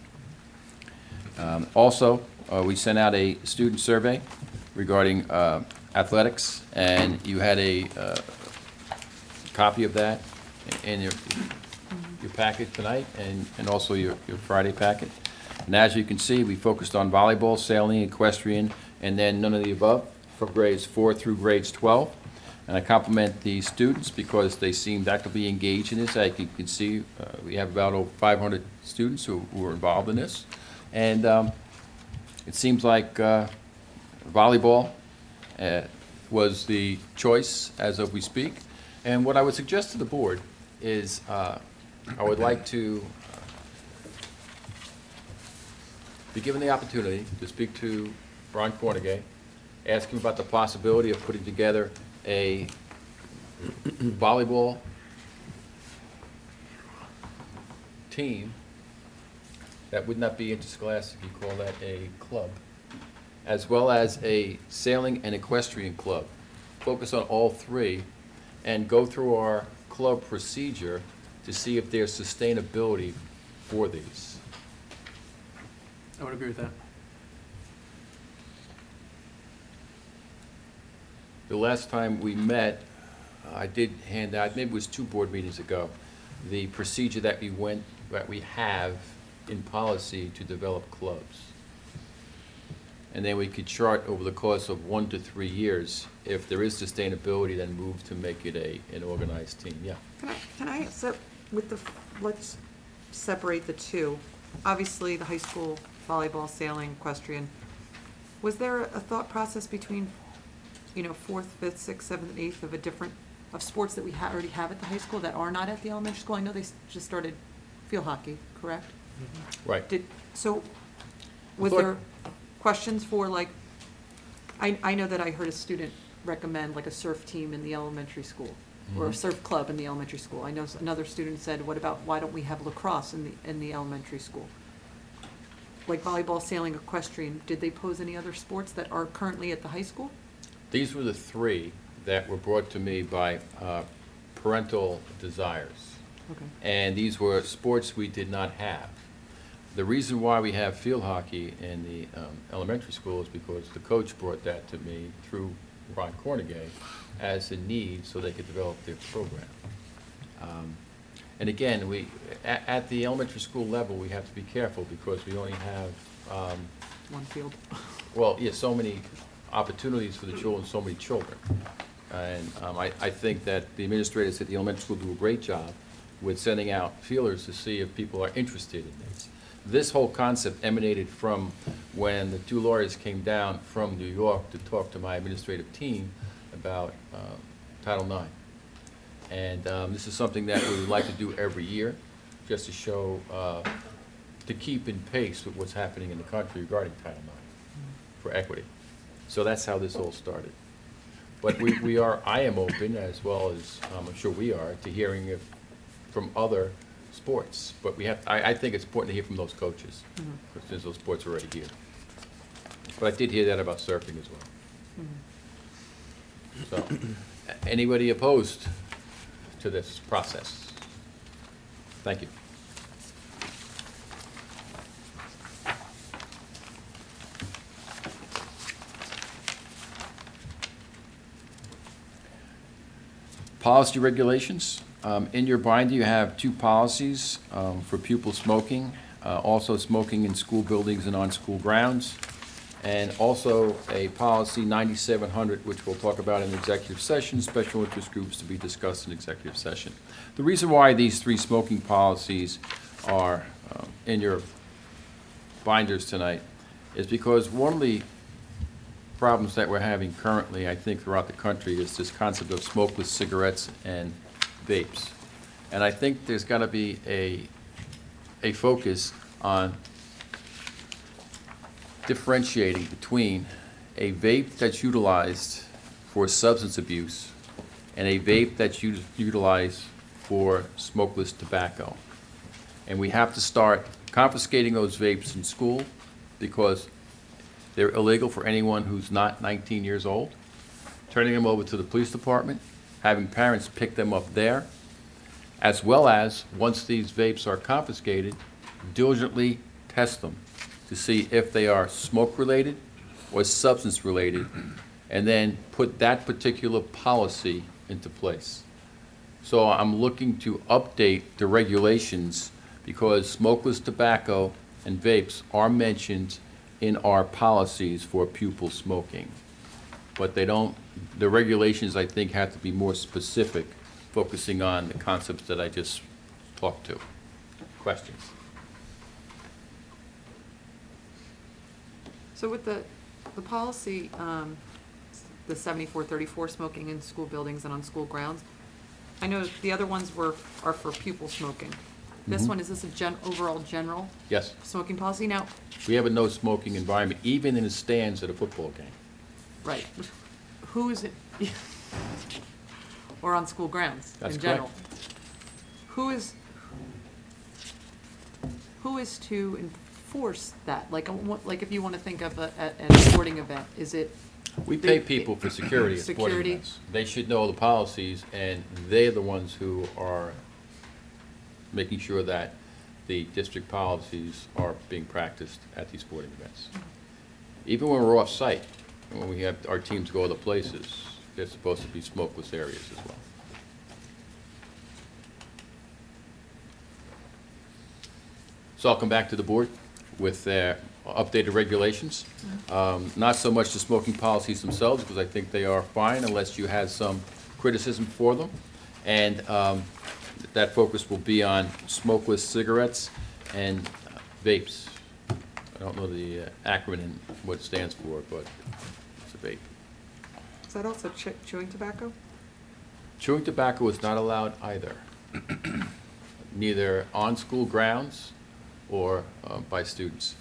[SPEAKER 4] Also, we sent out a student survey regarding athletics, and you had a copy of that in your packet tonight, and also your Friday packet. And as you can see, we focused on volleyball, sailing, equestrian, and then none of the above for grades 4 through grades 12. And I compliment the students because they seemed actively engaged in this. As you can see, we have about over 500 students who were involved in this. And it seems like volleyball was the choice as of we speak. And what I would suggest to the board is I would like to be given the opportunity to speak to Ron Cornegay, ask him about the possibility of putting together a volleyball team that would not be interscholastic, you call that a club, as well as a sailing and equestrian club. Focus on all three and go through our club procedure to see if there's sustainability for these.
[SPEAKER 9] I would agree with that.
[SPEAKER 4] The last time we met, I did hand out, maybe it was 2 board meetings ago, the procedure that we have in policy to develop clubs. And then we could chart over the course of 1 to 3 years, if there is sustainability, then move to make it an organized team. Yeah.
[SPEAKER 8] Let's separate the two. Obviously, the high school volleyball, sailing, equestrian. Was there a thought process between, 4th, 5th, 6th, 7th, 8th of sports that we already have at the high school that are not at the elementary school? I know they just started field hockey, correct?
[SPEAKER 4] Right.
[SPEAKER 8] Was there questions for I know that I heard a student recommend like a surf team in the elementary school or a surf club in the elementary school. I know another student said, why don't we have lacrosse in the elementary school? Like volleyball, sailing, equestrian, did they pose any other sports that are currently at the high school?
[SPEAKER 4] These were the 3 that were brought to me by parental desires.
[SPEAKER 8] Okay.
[SPEAKER 4] And these were sports we did not have. The reason why we have field hockey in the elementary school is because the coach brought that to me through Ron Cornegay as a need so they could develop their program. And again, at the elementary school level, we have to be careful because we only have
[SPEAKER 8] One field.
[SPEAKER 4] so many opportunities for the children, so many children. And I think that the administrators at the elementary school do a great job with sending out feelers to see if people are interested in this. This whole concept emanated from when the 2 lawyers came down from New York to talk to my administrative team about Title IX. And this is something that we would like to do every year, just to show, to keep in pace with what's happening in the country regarding Title IX for equity. So that's how this all started. But I am open, as well as I'm sure we are, to hearing from other sports. But I think it's important to hear from those coaches, since those sports are already here. But I did hear that about surfing as well. So, anybody opposed to this process? Thank you. Policy regulations. In your binder, you have 2 policies for pupil smoking, also smoking in school buildings and on school grounds, and also a policy 9700, which we'll talk about in executive session, special interest groups to be discussed in executive session. The reason why these 3 smoking policies are in your binders tonight is because one of the problems that we're having currently, I think, throughout the country is this concept of smokeless cigarettes and vapes. And I think there's got to be a focus on differentiating between a vape that's utilized for substance abuse and a vape that's utilized for smokeless tobacco. And we have to start confiscating those vapes in school because they're illegal for anyone who's not 19 years old, turning them over to the police department, having parents pick them up there, as well as, once these vapes are confiscated, diligently test them to see if they are smoke-related or substance-related, and then put that particular policy into place. So I'm looking to update the regulations because smokeless tobacco and vapes are mentioned in our policies for pupil smoking. But they don't, the regulations, I think, have to be more specific, focusing on the concepts that I just talked to. Questions?
[SPEAKER 8] So with the policy, the 7434 smoking in school buildings and on school grounds, I know the other ones are for pupil smoking. This one, is this a overall general
[SPEAKER 4] Yes.
[SPEAKER 8] smoking policy? Now,
[SPEAKER 4] We have a no smoking environment, even in the stands at a football game.
[SPEAKER 8] right, who is it? Or on school grounds
[SPEAKER 4] That's
[SPEAKER 8] in general? Who is to enforce that? Like if you want to think of at a sporting event, is it?
[SPEAKER 4] We pay people for security at sporting
[SPEAKER 8] Security.
[SPEAKER 4] events. They should know the policies, and they're the ones who are making sure that the district policies are being practiced at these sporting events. Even when we're off-site, when we have our teams go other places, they're supposed to be smokeless areas as well. So I'll come back to the board with updated regulations. Not so much the smoking policies themselves, because I think they are fine unless you had some criticism for them. And that focus will be on smokeless cigarettes and vapes. I don't know the acronym, what it stands for, but it's a vape.
[SPEAKER 8] Is that also chewing tobacco?
[SPEAKER 4] Chewing tobacco is not allowed either, neither on school grounds or by students.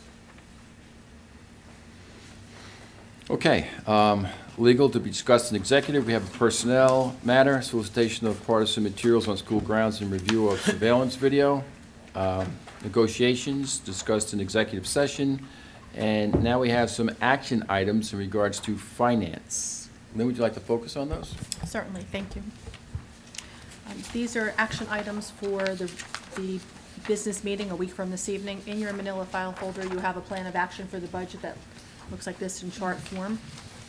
[SPEAKER 4] Okay, legal to be discussed in executive. We have a personnel matter, solicitation of partisan materials on school grounds and review of surveillance video. Negotiations discussed in executive session. And now we have some action items in regards to finance. Lynn, would you like to focus on those?
[SPEAKER 11] Certainly, thank you. These are action items for the business meeting a week from this evening. In your manila file folder, you have a plan of action for the budget that looks like this in chart form.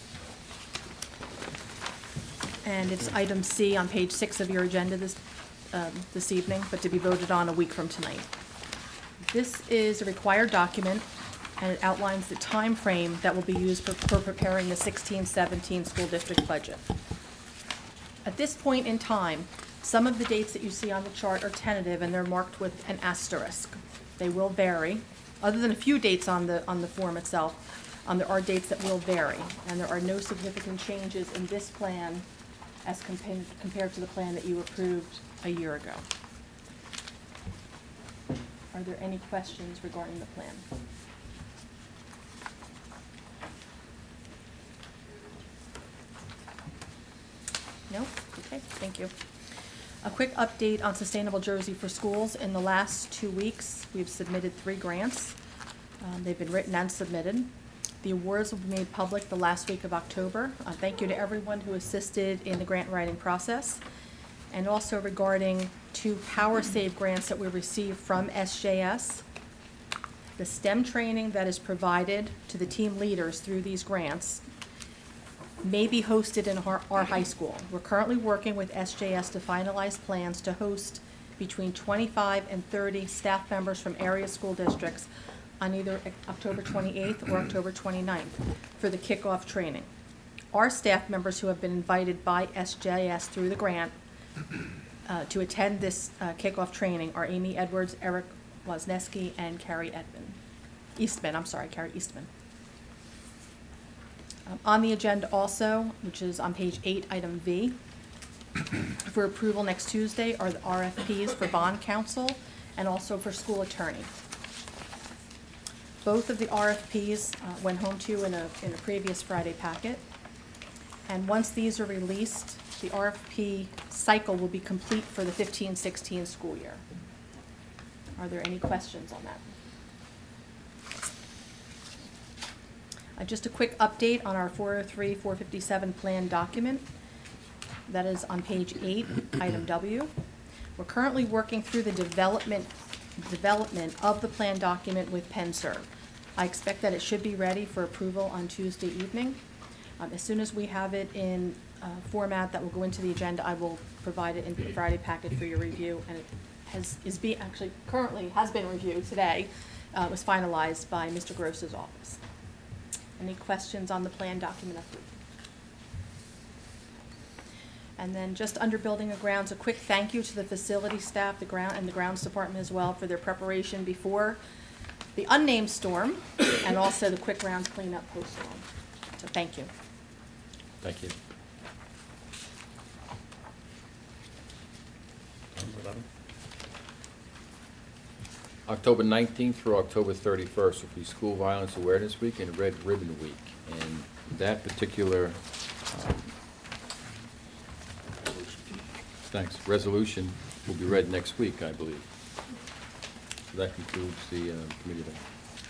[SPEAKER 11] And it's item C on page 6 of your agenda this evening, but to be voted on a week from tonight. This is a required document, and it outlines the time frame that will be used for preparing the 16-17 school district budget. At this point in time, some of the dates that you see on the chart are tentative, and they're marked with an asterisk. They will vary. Other than a few dates on the form itself, there are dates that will vary, and there are no significant changes in this plan as compared to the plan that you approved a year ago. Are there any questions regarding the plan? No? Okay, thank you. A quick update on Sustainable Jersey for Schools. In the last 2 weeks, we've submitted 3 grants. They've been written and submitted. The awards will be made public the last week of October. Thank you to everyone who assisted in the grant writing process. And also regarding 2 Power Save grants that we received from SJS. The STEM training that is provided to the team leaders through these grants may be hosted in our high school. We're currently working with SJS to finalize plans to host between 25 and 30 staff members from area school districts on either October 28th or October 29th for the kickoff training. Our staff members who have been invited by SJS through the grant to attend this kickoff training are Amy Edwards, Eric Wozneski, and Carrie Eastman. On the agenda also, which is on page 8, item V, for approval next Tuesday are the RFPs for bond counsel and also for school attorney. Both of the RFPs went home to you in a previous Friday packet. And once these are released, the RFP cycle will be complete for the 15-16 school year. Are there any questions on that? Just a quick update on our 403, 457 plan document. That is on page 8, item W. We're currently working through the development of the plan document with PennServ. I expect that it should be ready for approval on Tuesday evening. As soon as we have it in format that will go into the agenda, I will provide it in the Friday packet for your review, and it currently has been reviewed today. It was finalized by Mr. Gross's office. Any questions on the plan document update? And then just under building and grounds, a quick thank you to the facility staff, the grounds department as well for their preparation before the unnamed storm and also the quick grounds cleanup post-storm. So thank you.
[SPEAKER 4] Thank you. October 19th through October 31st will be School Violence Awareness Week and Red Ribbon Week. And that particular resolution will be read next week, I believe. So that concludes the committee then.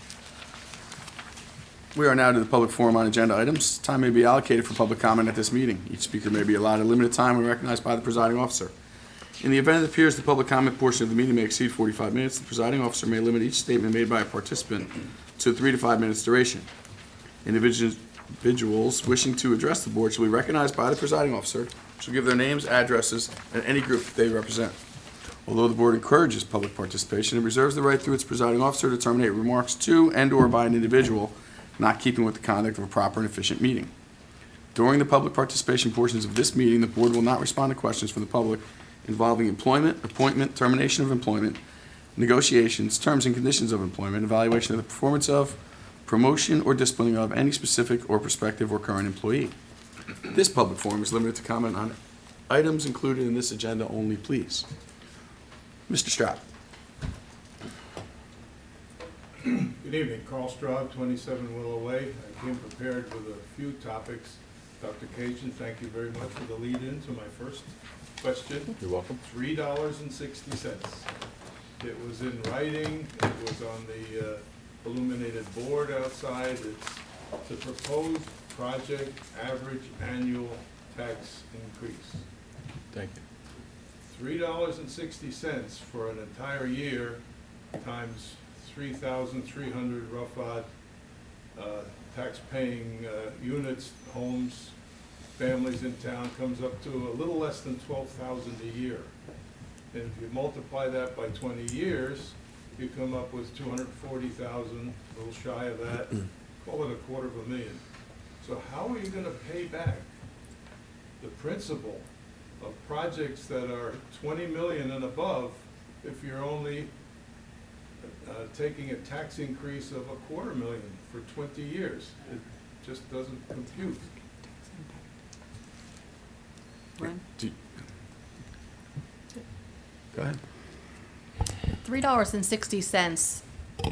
[SPEAKER 1] We are now to the public forum on agenda items. Time may be allocated for public comment at this meeting. Each speaker may be allotted limited time when recognized by the presiding officer. In the event it appears the public comment portion of the meeting may exceed 45 minutes, the presiding officer may limit each statement made by a participant to 3 to 5 minutes duration. Individuals wishing to address the board shall be recognized by the presiding officer, shall give their names, addresses, and any group they represent. Although the board encourages public participation, it reserves the right through its presiding officer to terminate remarks to and/or by an individual not keeping with the conduct of a proper and efficient meeting. During the public participation portions of this meeting, the board will not respond to questions from the public involving employment, appointment, termination of employment, negotiations, terms and conditions of employment, evaluation of the performance of, promotion or disciplining of any specific or prospective or current employee. This public forum is limited to comment on items included in this agenda only, please. Mr. Stroud.
[SPEAKER 12] Good evening, Carl Stroud, 27 Willow Way. I came prepared with a few topics. Dr. Cajun, thank you very much for the lead-in to my first question.
[SPEAKER 4] You're welcome.
[SPEAKER 12] $3.60. It was in writing, it was on the illuminated board outside. It's the proposed project average annual tax increase.
[SPEAKER 4] Thank you.
[SPEAKER 12] $3.60 for an entire year times 3,300 rough odd tax-paying units, homes, families in town comes up to a little less than $12,000 a year. And if you multiply that by 20 years, you come up with 240,000, a little shy of that, call it $250,000. So how are you going to pay back the principal of projects that are 20 million and above if you're only taking a tax increase of $250,000 for 20 years? It just doesn't compute.
[SPEAKER 8] Ron?
[SPEAKER 1] Go ahead.
[SPEAKER 11] $3.60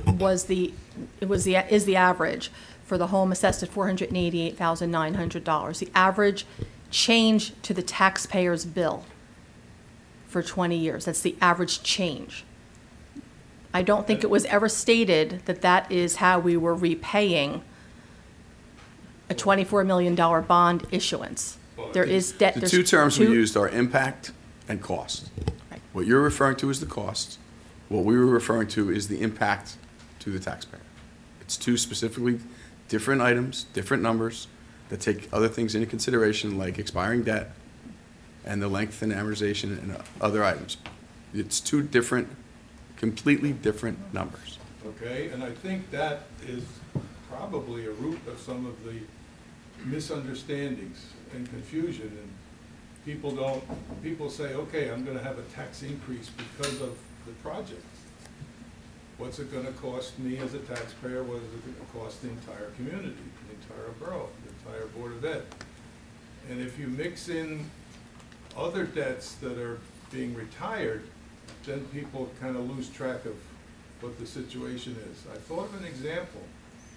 [SPEAKER 11] is the average for the home assessed at $488,900. The average change to the taxpayer's bill for 20 years. That's the average change. I don't think it was ever stated that that is how we were repaying a $24 million bond issuance. There is debt.
[SPEAKER 1] The two terms we used are impact and cost.
[SPEAKER 11] Right.
[SPEAKER 1] What you're referring to is the cost. What we were referring to is the impact to the taxpayer. It's two specifically different items, different numbers that take other things into consideration, like expiring debt and the length and amortization and other items. It's two different, completely different numbers.
[SPEAKER 12] Okay, and I think that is probably a root of some of the misunderstandings and confusion. And people say, okay, I'm gonna have a tax increase because of the project. What's it gonna cost me as a taxpayer? What is it gonna cost the entire community, the entire borough, the entire Board of Ed? And if you mix in other debts that are being retired, then people kind of lose track of what the situation is. I thought of an example.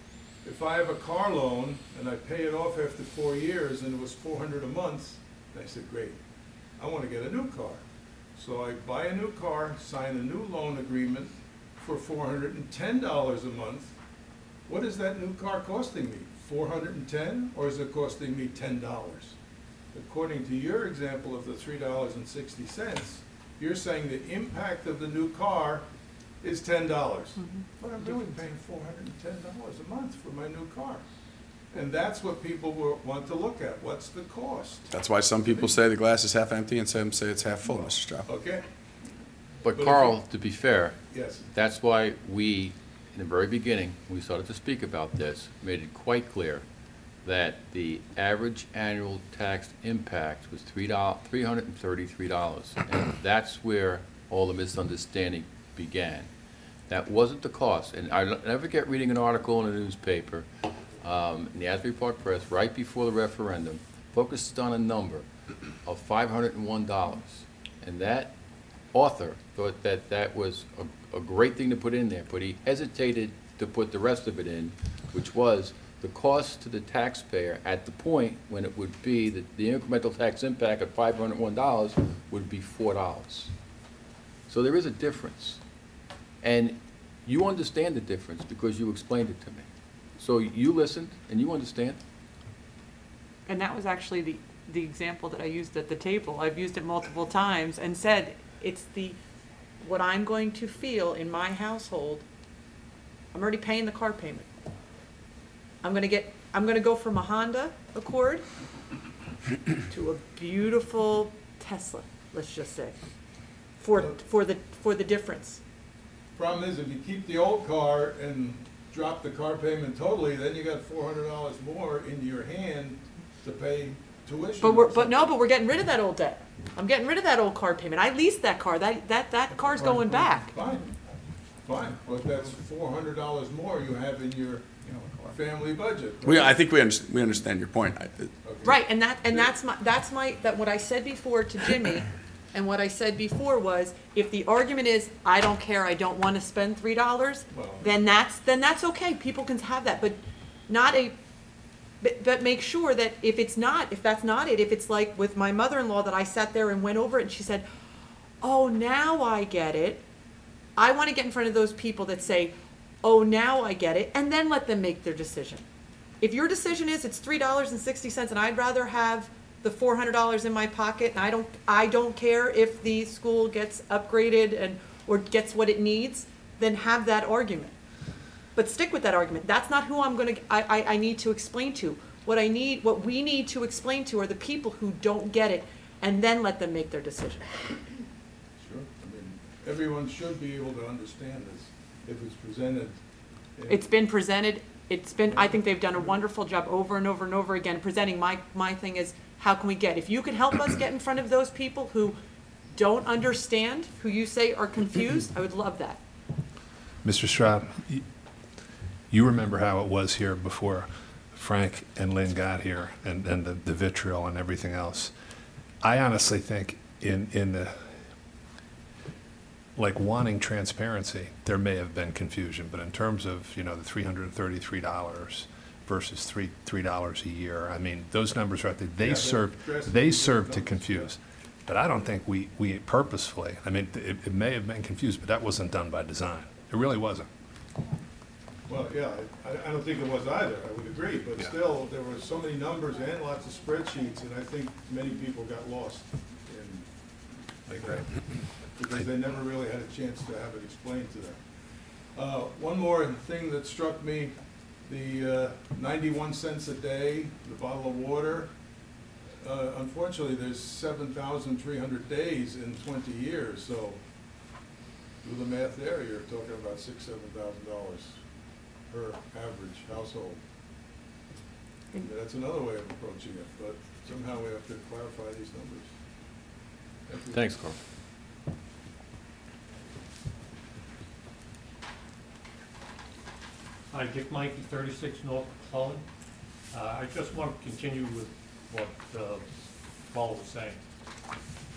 [SPEAKER 12] If I have a car loan and I pay it off after 4 years and it was $400 a month, I said, great, I want to get a new car. So I buy a new car, sign a new loan agreement for $410 a month. What is that new car costing me? $410, or is it costing me $10? According to your example of the $3.60, you're saying the impact of the new car is $10. But I'm really paying $410 a month for my new car. And that's what people want to look at. What's the cost?
[SPEAKER 1] That's why some people say the glass is half empty and some say it's half full, Mr. Stroud.
[SPEAKER 12] Okay?
[SPEAKER 4] But
[SPEAKER 12] But if
[SPEAKER 4] Carl,
[SPEAKER 12] you-
[SPEAKER 4] to be fair,
[SPEAKER 12] Yes.
[SPEAKER 4] that's why we, in the very beginning, when we started to speak about this, made it quite clear that the average annual tax impact was $333. And that's where all the misunderstanding began. That wasn't the cost. And I never forget reading an article in a newspaper, in the Asbury Park Press, right before the referendum, focused on a number of $501. And that author thought that that was a great thing to put in there, but he hesitated to put the rest of it in, which was the cost to the taxpayer at the point when it would be, the incremental tax impact of $501 would be $4. So there is a difference. And you understand the difference because you explained it to me. So you listened and you understand.
[SPEAKER 8] And that was actually the example that I used at the table. I've used it multiple times and said, it's what I'm going to feel in my household. I'm already paying the car payment. I'm gonna go from a Honda Accord to a beautiful Tesla, let's just say, for the difference.
[SPEAKER 12] Problem is, if you keep the old car and drop the car payment totally, then you got $400 more in your hand to pay tuition.
[SPEAKER 8] But
[SPEAKER 12] or something.
[SPEAKER 8] we're getting rid of that old debt. I'm getting rid of that old car payment. I leased that car. That car's going back.
[SPEAKER 12] Fine, but that's $400 more you have in your family budget.
[SPEAKER 1] I think we understand your point.
[SPEAKER 8] Right, and that's what I said before to Jimmy, and what I said before was, if the argument is, I don't care, I don't want to spend $3, then that's okay. People can have that, but but make sure that if that's not it, if it's like with my mother-in-law that I sat there and went over it and she said, oh, now I get it. I want to get in front of those people that say, oh, now I get it, and then let them make their decision. If your decision is it's $3.60 and I'd rather have the $400 in my pocket, and I don't care if the school gets upgraded or gets what it needs, then have that argument. But stick with that argument. That's not who I need to explain to. What we need to explain to are the people who don't get it, and then let them make their decision.
[SPEAKER 12] Sure, I mean, everyone should be able to understand this if it's presented.
[SPEAKER 8] It's been presented, I think they've done a wonderful job over and over and over again presenting. My thing is, how can we if you could help us get in front of those people who don't understand, who you say are confused, I would love that.
[SPEAKER 6] Mr. Stroud, you remember how it was here before Frank and Lynn got here, and the vitriol and everything else. I honestly think in the, like, wanting transparency, there may have been confusion, but in terms of, the $333 versus $3 a year, I mean, those numbers right there, they served to confuse. But I don't think we purposefully, I mean, it may have been confused, but that wasn't done by design. It really wasn't.
[SPEAKER 12] Well, yeah, I don't think it was either, I would agree, but still, there were so many numbers and lots of spreadsheets, and I think many people got lost in that, because they never really had a chance to have it explained to them. One more thing that struck me, the 91 cents a day, the bottle of water, unfortunately, there's 7,300 days in 20 years, so do the math there, you're talking about $6,000, $7,000 per average household. And that's another way of approaching it, but somehow we have to clarify these numbers. Thank you.
[SPEAKER 4] Thanks, Carl.
[SPEAKER 13] Hi, Dick Mikey, 36 North McClellan. I just want to continue with what Paul was saying.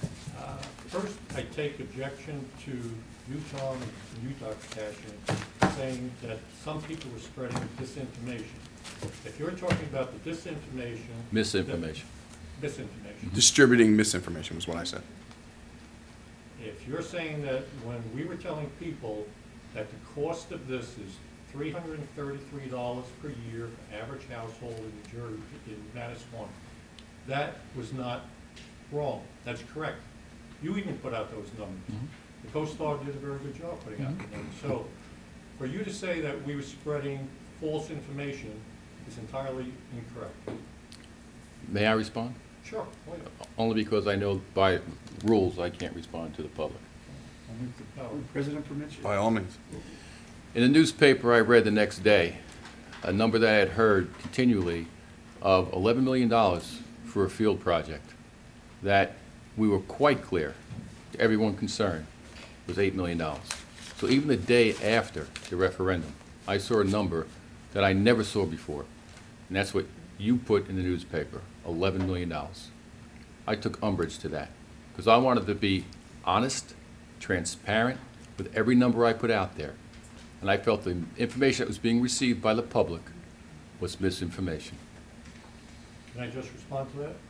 [SPEAKER 13] First, I take objection to Utah and Utah cashing saying that some people were spreading disinformation. If you're talking about the disinformation.
[SPEAKER 4] Misinformation.
[SPEAKER 13] Misinformation.
[SPEAKER 1] Distributing misinformation was what I said.
[SPEAKER 13] If you're saying that when we were telling people that the cost of this is $333 per year for average household in New Jersey, in Manasquan, that was not wrong. That's correct. You even put out those numbers. The CoStar did a very good job putting out the numbers. So for you to say that we were spreading false information is entirely incorrect.
[SPEAKER 4] May I respond?
[SPEAKER 13] Sure. Wait.
[SPEAKER 4] Only because I know by rules I can't respond to the public.
[SPEAKER 10] President permits you.
[SPEAKER 1] By all means.
[SPEAKER 4] In the newspaper, I read the next day a number that I had heard continually of $11 million for a field project that we were quite clear to everyone concerned was $8 million. So even the day after the referendum, I saw a number that I never saw before, and that's what you put in the newspaper, $11 million. I took umbrage to that because I wanted to be honest, transparent with every number I put out there. And I felt the information that was being received by the public was misinformation.
[SPEAKER 13] Can I just respond to that?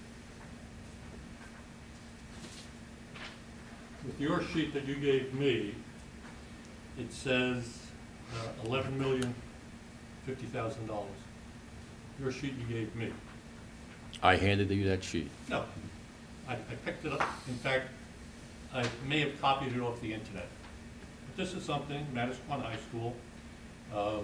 [SPEAKER 13] With your sheet that you gave me, it says $11,050,000. Your sheet you gave me.
[SPEAKER 4] I handed you that sheet.
[SPEAKER 13] No, I picked it up. In fact, I may have copied it off the internet. But this is something, Manasquan High School, for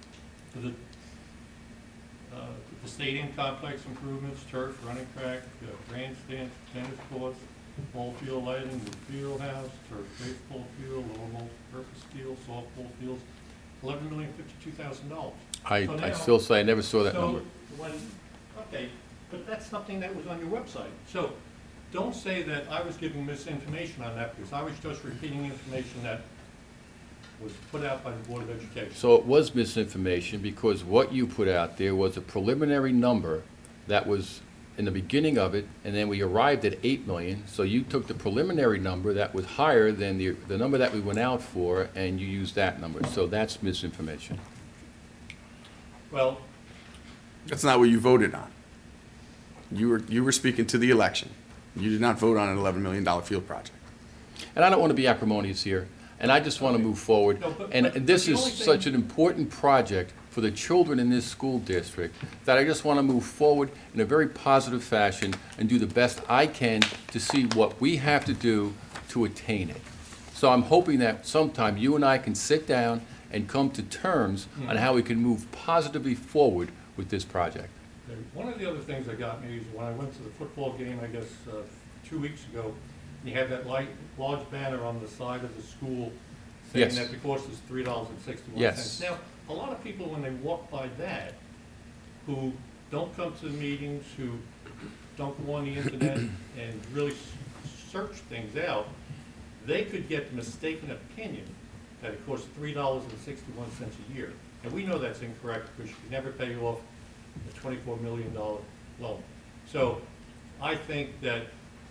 [SPEAKER 13] the stadium complex improvements, turf, running track, grandstands, tennis courts, ball field lighting, the field house, turf baseball field, lower multi-purpose field, softball fields, $11,052,000.
[SPEAKER 4] I still say I never saw that number.
[SPEAKER 13] Okay, but that's something that was on your website. So don't say that I was giving misinformation on that, because I was just repeating information that was put out by the Board of Education.
[SPEAKER 4] So it was misinformation because what you put out there was a preliminary number that was in the beginning of it, and then we arrived at 8 million. So you took the preliminary number that was higher than the number that we went out for, and you used that number. So that's misinformation.
[SPEAKER 13] Well,
[SPEAKER 1] That's not what you voted on. You were speaking to the election. You did not vote on an $11 million field project.
[SPEAKER 4] And I don't want to be acrimonious here, and I just want to move forward.
[SPEAKER 13] No, but
[SPEAKER 4] This
[SPEAKER 13] the
[SPEAKER 4] is
[SPEAKER 13] only thing-
[SPEAKER 4] such an important project for the children in this school district that I just want to move forward in a very positive fashion and do the best I can to see what we have to do to attain it. So I'm hoping that sometime you and I can sit down and come to terms on how we can move positively forward with this project.
[SPEAKER 13] okay, one of the other things that got me is when I went to the football game, I guess, 2 weeks ago, you had that large banner on the side of the school saying
[SPEAKER 4] Yes.
[SPEAKER 13] that the cost is $3.61.
[SPEAKER 4] Yes.
[SPEAKER 13] Now, a lot of people, when they walk by that, who don't come to the meetings, who don't go on the internet and really search things out, they could get the mistaken opinion that it costs $3.61 a year. And we know that's incorrect because you can never pay off a $24 million loan. So I think that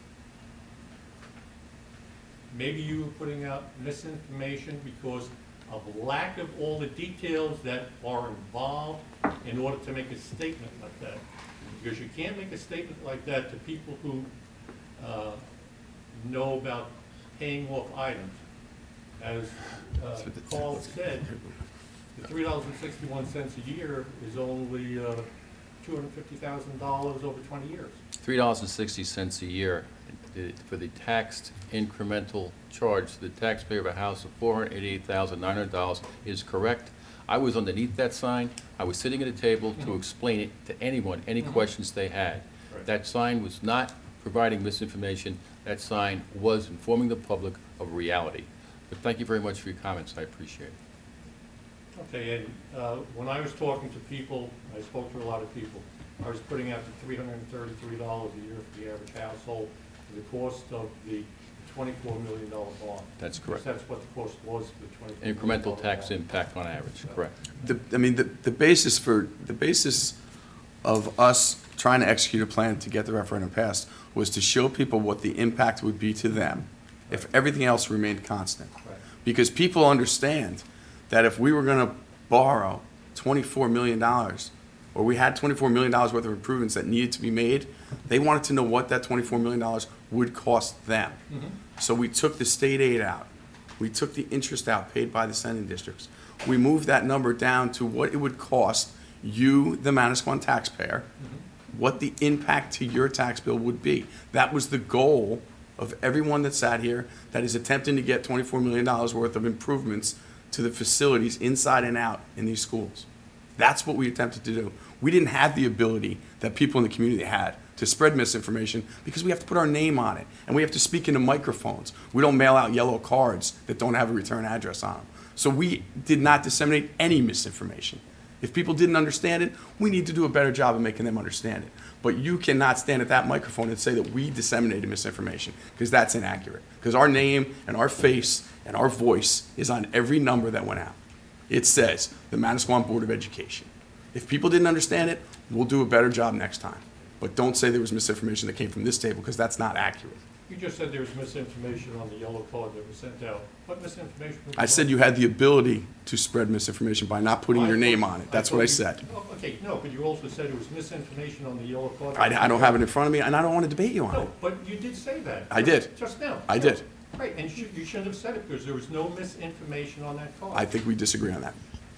[SPEAKER 13] maybe you were putting out misinformation because of lack of all the details that are involved in order to make a statement like that. Because you can't make a statement like that to people who know about paying off items. As Carl said, the $3.61 a year is only $250,000 over 20 years.
[SPEAKER 4] $3.60 a year for the taxed incremental charge to the taxpayer of a house of $488,900 is correct. I was underneath that sign. I was sitting at a table to explain it to anyone, any questions they had.
[SPEAKER 13] Right.
[SPEAKER 4] That sign was not providing misinformation. That sign was informing the public of reality. But thank you very much for your comments. I appreciate it.
[SPEAKER 13] Okay, and when I was talking to people, I spoke to a lot of people, I was putting out the $333 a year for the average household for the cost of the $24 million bond.
[SPEAKER 4] That's correct.
[SPEAKER 13] Because that's what the cost was for the $24 million
[SPEAKER 4] Incremental tax
[SPEAKER 13] bond.
[SPEAKER 4] impact on average, correct.
[SPEAKER 1] The basis of us trying to execute a plan to get the referendum passed was to show people what the impact would be to them if everything else remained constant.
[SPEAKER 13] Right.
[SPEAKER 1] Because people understand that if we were going to borrow $24 million, or we had $24 million worth of improvements that needed to be made, they wanted to know what that $24 million would cost them. So we took the state aid out. We took the interest out paid by the sending districts. We moved that number down to what it would cost you, the Manasquan taxpayer, what the impact to your tax bill would be. That was the goal of everyone that sat here that is attempting to get $24 million worth of improvements to the facilities inside and out in these schools. That's what we attempted to do. We didn't have the ability that people in the community had to spread misinformation because we have to put our name on it and we have to speak into microphones. We don't mail out yellow cards that don't have a return address on them. So we did not disseminate any misinformation. If people didn't understand it, we need to do a better job of making them understand it. But you cannot stand at that microphone and say that we disseminated misinformation, because that's inaccurate. Because our name and our face and our voice is on every number that went out. It says the Manasquan Board of Education. If people didn't understand it, we'll do a better job next time. But don't say there was misinformation that came from this table, because that's not accurate.
[SPEAKER 13] You just said there was misinformation on the yellow card that was sent out. What misinformation?
[SPEAKER 1] I said you had the ability to spread misinformation by not putting your name on it. That's what I said.
[SPEAKER 13] Okay, no, but you also said it was misinformation on the yellow card.
[SPEAKER 1] I don't have it in front of me, and I don't want to debate you on it.
[SPEAKER 13] No, but you did say that.
[SPEAKER 1] I did.
[SPEAKER 13] Just now.
[SPEAKER 1] I did.
[SPEAKER 13] Right, and you shouldn't have said it because there was no misinformation on that card.
[SPEAKER 1] I think we disagree on that.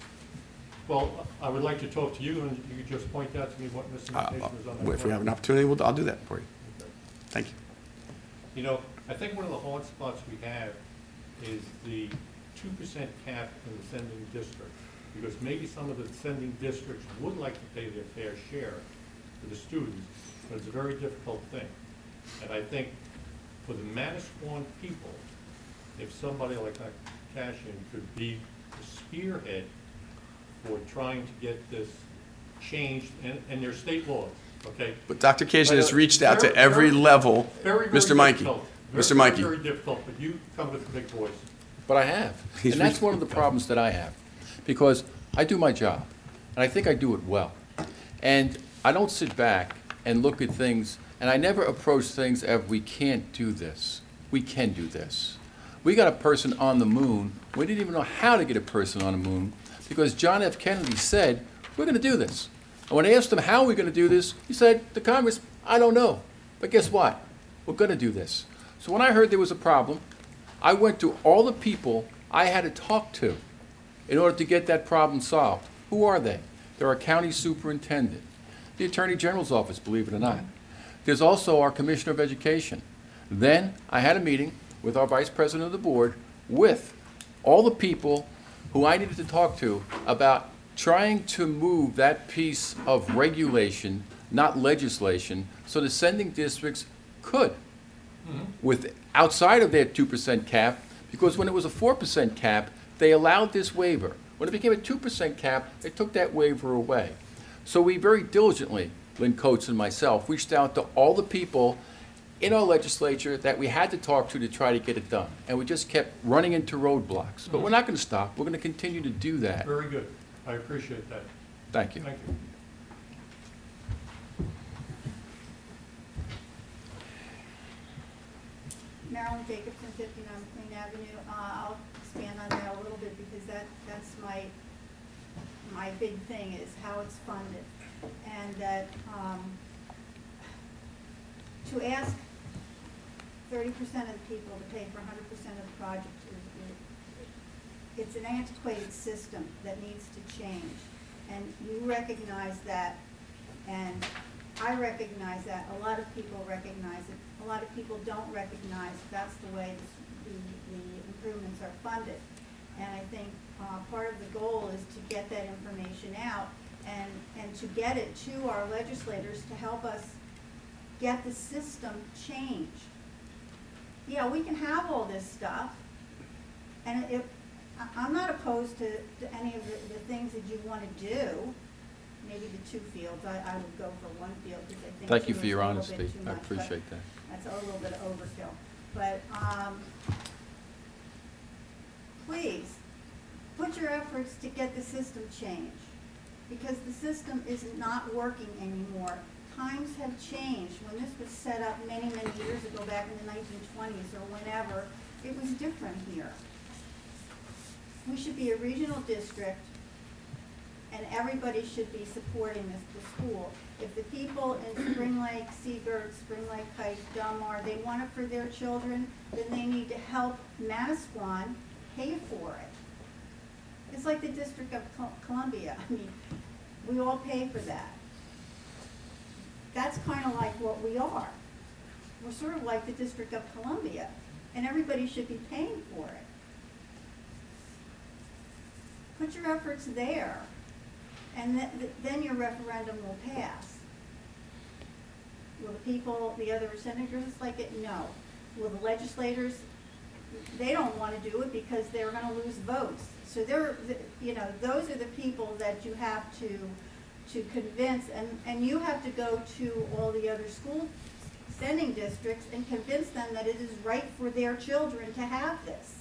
[SPEAKER 13] Well, I would like to talk to you, and you could just point out to me what misinformation was on that card.
[SPEAKER 1] If we have an opportunity, I'll do that for you. Thank you.
[SPEAKER 13] You know, I think one of the hard spots we have is the 2% cap in the sending district, because maybe some of the sending districts would like to pay their fair share for the students, but it's a very difficult thing. And I think for the Manasquan people, if somebody like Cashin could be the spearhead for trying to get this changed, and their state laws, okay?
[SPEAKER 1] But Dr. Cashin has reached out to every level.
[SPEAKER 13] Very, very
[SPEAKER 1] Mr. Mikey.
[SPEAKER 13] difficult.
[SPEAKER 1] Mr. Mikey.
[SPEAKER 13] Very difficult, but you come with a big voice.
[SPEAKER 4] But I have. And that's one of the problems that I have. Because I do my job, and I think I do it well. And I don't sit back and look at things, and I never approach things as we can't do this. We can do this. We got a person on the moon. We didn't even know how to get a person on the moon because John F. Kennedy said, we're going to do this. And when I asked him how we're going to do this, he said, to Congress, I don't know. But guess what? We're going to do this. So when I heard there was a problem, I went to all the people I had to talk to in order to get that problem solved. Who are they? They're our county superintendent, the Attorney General's office, believe it or not. There's also our Commissioner of Education. Then I had a meeting with our Vice President of the Board with all the people who I needed to talk to about trying to move that piece of regulation, not legislation, so the sending districts could, with outside of their 2% cap, because when it was a 4% cap, they allowed this waiver. When it became a 2% cap, they took that waiver away. So we very diligently, Lynn Coates and myself, reached out to all the people in our legislature that we had to talk to try to get it done. And we just kept running into roadblocks. But we're not going to stop. We're going to continue to do that.
[SPEAKER 13] Very good. I appreciate that.
[SPEAKER 4] Thank you.
[SPEAKER 13] Thank you.
[SPEAKER 7] Marilyn Jacobson, 59 McLean Avenue. I'll expand on that a little bit because that's my big thing is how it's funded. And that to ask 30% of the people to pay for 100% of the project it's an antiquated system that needs to change. And you recognize that, and I recognize that. A lot of people recognize it. A lot of people don't recognize that's the way the improvements are funded. And I think part of the goal is to get that information out and to get it to our legislators to help us get the system changed. Yeah, we can have all this stuff, and I'm not opposed to any of the things that you want to do. Maybe the 2 fields, I would go for 1 field because I think
[SPEAKER 4] Thank you
[SPEAKER 7] two
[SPEAKER 4] for
[SPEAKER 7] is
[SPEAKER 4] your
[SPEAKER 7] a little
[SPEAKER 4] honesty.
[SPEAKER 7] bit too
[SPEAKER 4] I
[SPEAKER 7] much,
[SPEAKER 4] appreciate that.
[SPEAKER 7] That's a little bit of overkill. But please, put your efforts to get the system changed because the system is not working anymore. Times have changed. When this was set up many, many years ago, back in the 1920s or whenever, it was different here. We should be a regional district, and everybody should be supporting the school. If the people in Spring Lake, Seagirt, Spring Lake Heights, Delmar, they want it for their children, then they need to help Manasquan pay for it. It's like the District of Columbia. I mean, we all pay for that. That's kind of like what we are. We're sort of like the District of Columbia, and everybody should be paying for it. Put your efforts there, and then your referendum will pass. Will the people, the other senators like it? No. Will the legislators? They don't want to do it because they're going to lose votes. So those are the people that you have to convince, and you have to go to all the other school sending districts and convince them that it is right for their children to have this.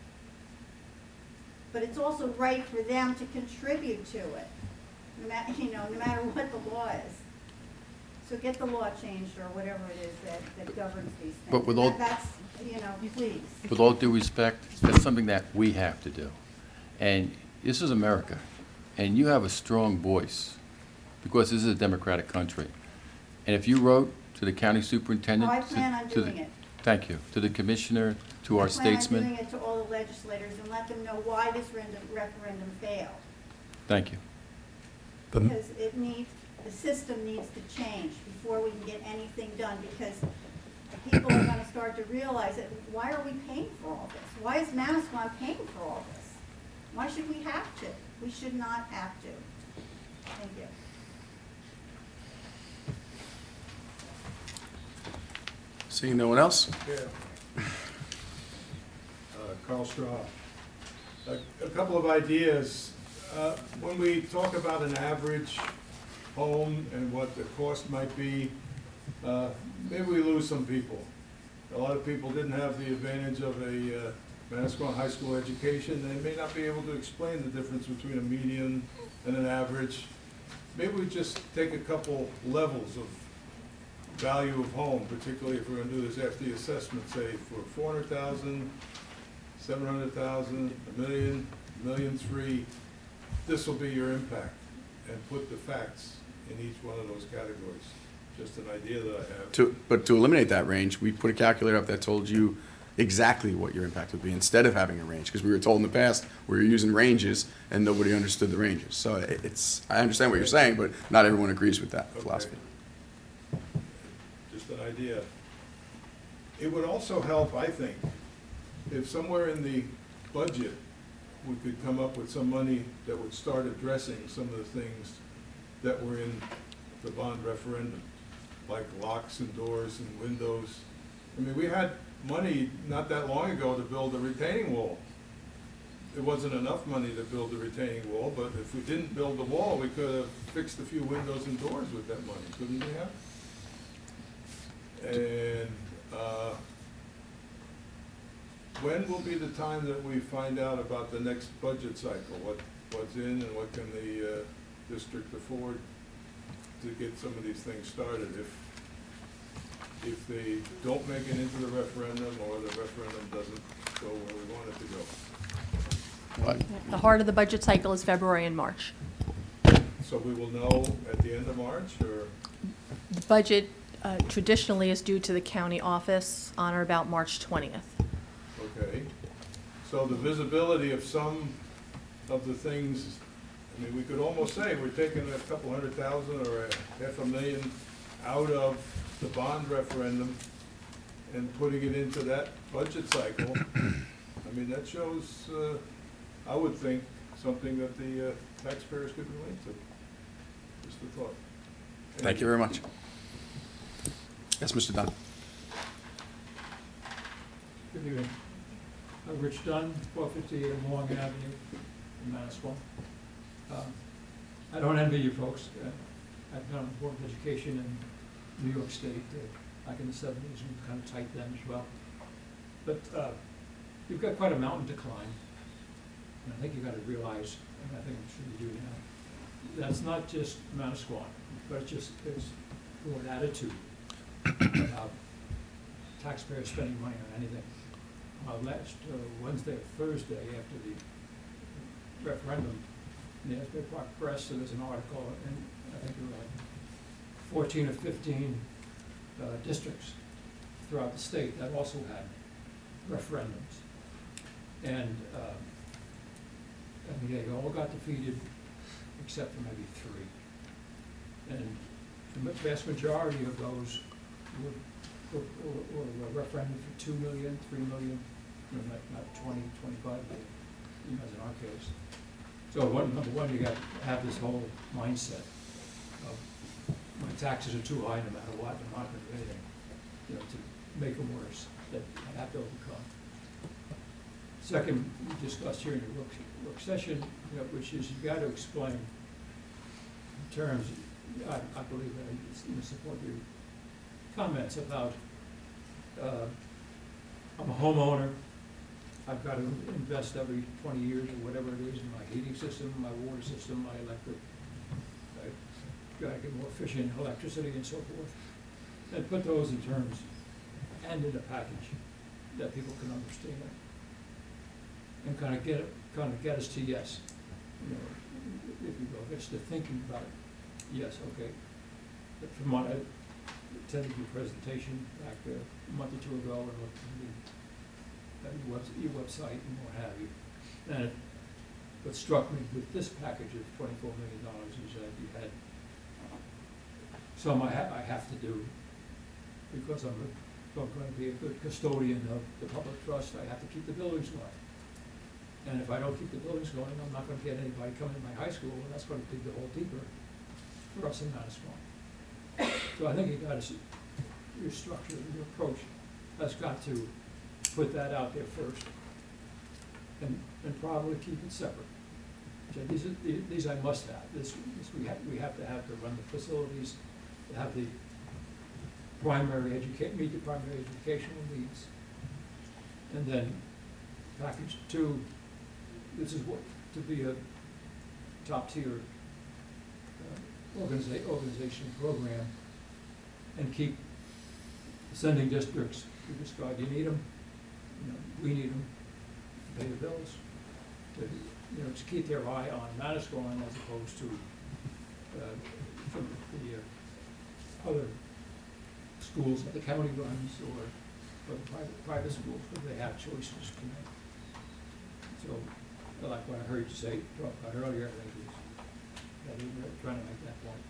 [SPEAKER 7] But it's also right for them to contribute to it, no matter what the law is. So get the law changed or whatever it is that governs these things.
[SPEAKER 4] But with all-
[SPEAKER 7] please.
[SPEAKER 4] With all due respect, that's something that we have to do. And this is America, and you have a strong voice, because this is a democratic country. And if you wrote to the county superintendent...
[SPEAKER 7] Oh, I plan on doing it.
[SPEAKER 4] Thank you. To the commissioner, to our statesmen...
[SPEAKER 7] I plan on doing it to all the legislators and let them know why this referendum failed.
[SPEAKER 4] Thank you.
[SPEAKER 7] Because the system needs to change before we can get anything done, because people are going to start to realize that, why are we paying for all this? Why is Manasquan paying for all this? Why should we have to? We should not have to. Thank you.
[SPEAKER 1] Seeing no one else?
[SPEAKER 12] Yeah. Carl Straw. A couple of ideas. When we talk about an average home and what the cost might be, maybe we lose some people. A lot of people didn't have the advantage of a Manasquan High School education. They may not be able to explain the difference between a median and an average. Maybe we just take a couple levels of value of home, particularly if we're going to do this after the assessment, say for 400,000, 700,000, $1 million, $1.3 million. This will be your impact, and put the facts in each one of those categories. Just an idea that I have.
[SPEAKER 1] But to eliminate that range, we put a calculator up that told you exactly what your impact would be instead of having a range, because we were told in the past we were using ranges and nobody understood the ranges. So I understand what you're saying, but not everyone agrees with that philosophy.
[SPEAKER 12] Just an idea. It would also help, I think, if somewhere in the budget we could come up with some money that would start addressing some of the things that were in the bond referendum, like locks and doors and windows. I mean, we had money not that long ago to build a retaining wall. It wasn't enough money to build the retaining wall, but if we didn't build the wall, we could have fixed a few windows and doors with that money, couldn't we have? And when will be the time that we find out about the next budget cycle? What's in and what can the district afford to get some of these things started? If they don't make it into the referendum, or the referendum doesn't go where we want it to go.
[SPEAKER 1] What?
[SPEAKER 11] The heart of the budget cycle is February and March.
[SPEAKER 12] So we will know at the end of March, or?
[SPEAKER 11] The budget traditionally is due to the county office on or about March 20th.
[SPEAKER 12] Okay. So the visibility of some of the things, I mean, we could almost say we're taking a couple 100,000 or $500,000 out of the bond referendum and putting it into that budget cycle. I mean, that shows, I would think, something that the taxpayers could relate to. Just a thought.
[SPEAKER 1] Thank you very much. Yes, Mr. Dunn.
[SPEAKER 13] Good evening. I'm Rich Dunn, 458 Long Avenue in Manasquan. I don't envy you folks. I've done Board of Education in New York State back in the 70s, and kind of tight then as well. But you've got quite a mountain to climb, and I think you've got to realize, and I think I'm sure you do now, that's not just Manasquan, but it's for an attitude about taxpayers spending money on anything. Last Wednesday or Thursday, after the
[SPEAKER 14] referendum in the Asbury Park Press. There was an article, and I think there were like 14 or 15 districts throughout the state that also had referendums. And I mean, they all got defeated except for maybe 3. And the vast majority of those were referendum for 2 million, 3 million, you know, not 20, 25 million, you know, as in our case. So number one, you got to have this whole mindset of my taxes are too high no matter what, I'm not going to do anything, you know, to make them worse, that I have to overcome. Second, we discussed here in the work session, you know, which is you've got to explain in terms, I believe that I support your comments about, I'm a homeowner, I've got to invest every 20 years or whatever it is in my heating system, my water system, my electric. I've got to get more efficient electricity and so forth. And put those in terms and in a package that people can understand. And kind of get us to yes, you know, if you will, get us to thinking about it. Yes, okay. But from what I attended your presentation back a month or 2 ago and looked at your website and what have you. And what struck me with this package of $24 million is that you had some I have to do because I'm going to be a good custodian of the public trust. I have to keep the buildings going. And if I don't keep the buildings going, I'm not going to get anybody coming to my high school, and that's going to dig the hole deeper for us in Manasquan. So I think your structure, your approach has got to put that out there first, and probably keep it separate. So these I must have. We have to have to run the facilities, to have the meet the primary educational needs, and then package 2. This is what to be a top tier organization program, and keep sending districts to describe you need them, you know, we need them to pay the bills, to, you know, to keep their eye on Manasquan as opposed to some of the other schools that the county runs or private schools where they have choices to make. So, like what I heard you say, talk about earlier, I think is that you were trying to make that point.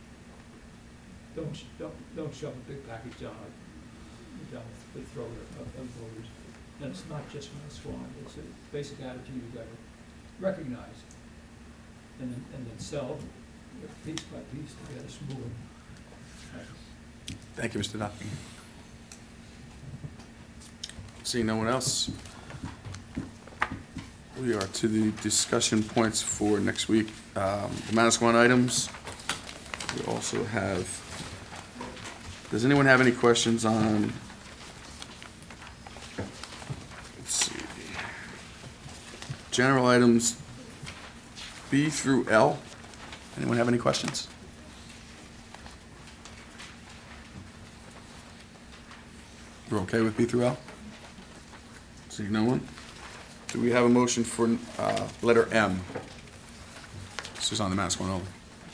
[SPEAKER 14] Don't shove a big package down the throat of voters. And it's not just Manasquan, it's a basic attitude you've got to recognize and then sell piece by piece to get us moving.
[SPEAKER 1] Thank you, Mr. Duff. Seeing no one else, we are to the discussion points for next week. The Manasquan items. We also have, does anyone have any questions on, let's see, general items B through L? Anyone have any questions? We're okay with B through L? Seeing no one? Do we have a motion for letter M? This is on the Manasquan only.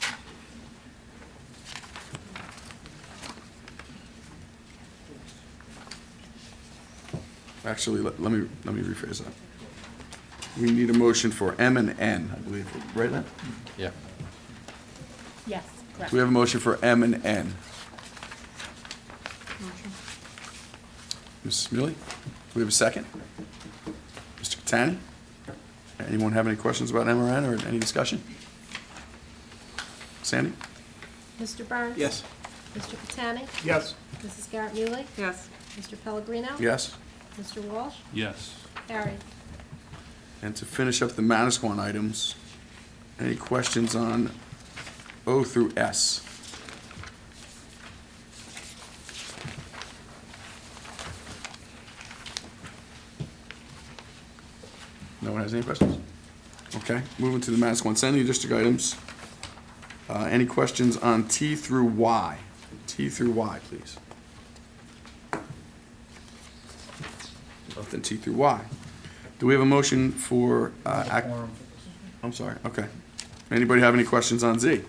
[SPEAKER 1] Actually, let me rephrase that. We need a motion for M and N, I believe, right, Len?
[SPEAKER 4] Yeah.
[SPEAKER 11] Yes, correct.
[SPEAKER 1] Do we have a motion for M and N?
[SPEAKER 8] Motion.
[SPEAKER 1] Mrs. Mealy? Do we have a second? Mr. Catani? Anyone have any questions about M or N or any discussion? Sandy?
[SPEAKER 2] Mr. Burns?
[SPEAKER 10] Yes.
[SPEAKER 2] Mr. Catani?
[SPEAKER 10] Yes.
[SPEAKER 2] Mrs. Garrett Muley?
[SPEAKER 8] Yes.
[SPEAKER 2] Mr. Pellegrino?
[SPEAKER 1] Yes.
[SPEAKER 2] Mr. Walsh?
[SPEAKER 6] Yes.
[SPEAKER 2] Carried.
[SPEAKER 1] And to finish up the Manasquan items, any questions on O through S? No one has any questions? Okay, moving to the Manasquan Centennial District items. Any questions on T through Y? T through Y, please. Nothing T through Y. Do we have a motion for I'm sorry, okay. Anybody have any questions on Z?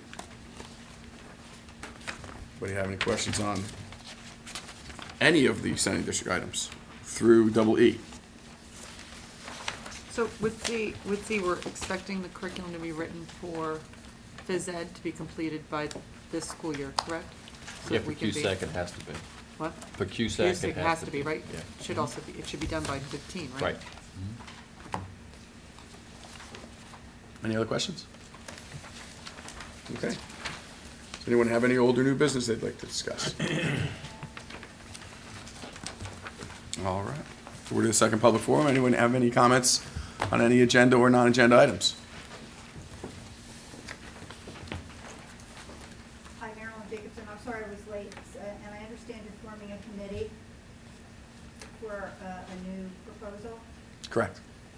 [SPEAKER 1] Anybody have any questions on any of the Ascending District items through double E?
[SPEAKER 8] So with Z, we're expecting the curriculum to be written for phys ed to be completed by this school year, correct? So
[SPEAKER 4] Yeah,
[SPEAKER 8] that
[SPEAKER 4] for
[SPEAKER 8] we can be-
[SPEAKER 4] QSAC, it has to be.
[SPEAKER 8] What?
[SPEAKER 4] For QSAC,
[SPEAKER 8] It has to be, right?
[SPEAKER 4] Yeah.
[SPEAKER 8] Should also be, it should be done by 15, right?
[SPEAKER 4] Right.
[SPEAKER 1] Any other questions? Okay. Does anyone have any old or new business they'd like to discuss? All right. We're to the second public forum. Anyone have any comments on any agenda or non-agenda items?
[SPEAKER 7] Hi, Marilyn Jacobson. I'm sorry I was late, and I understand you're forming a committee for a new proposal.
[SPEAKER 1] Correct.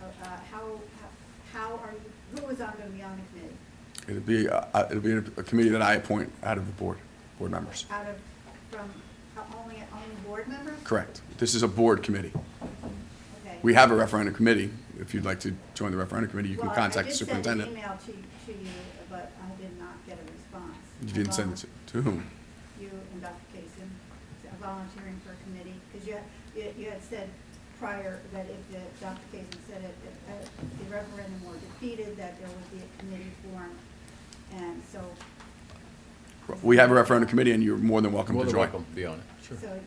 [SPEAKER 7] How are you, who is going to be on the committee?
[SPEAKER 1] It'll be a committee that I appoint out of the board members.
[SPEAKER 7] Out of, from, only board members?
[SPEAKER 1] Correct. This is a board committee.
[SPEAKER 7] Okay.
[SPEAKER 1] We have a referendum committee. If you'd like to join the referendum committee, you can
[SPEAKER 7] Well,
[SPEAKER 1] contact the superintendent.
[SPEAKER 7] I did send an email to you, but I did not get a response.
[SPEAKER 1] You didn't send it to whom?
[SPEAKER 7] You and Dr. Kaysen, volunteering for a committee, because you had said prior that if Dr. Kaysen said it, if the referendum were defeated, that there would be a committee formed, and so.
[SPEAKER 1] We have a referendum committee, and you're more than welcome
[SPEAKER 4] More
[SPEAKER 1] to
[SPEAKER 4] than
[SPEAKER 1] join.
[SPEAKER 4] welcome to be on it. Sure.
[SPEAKER 7] So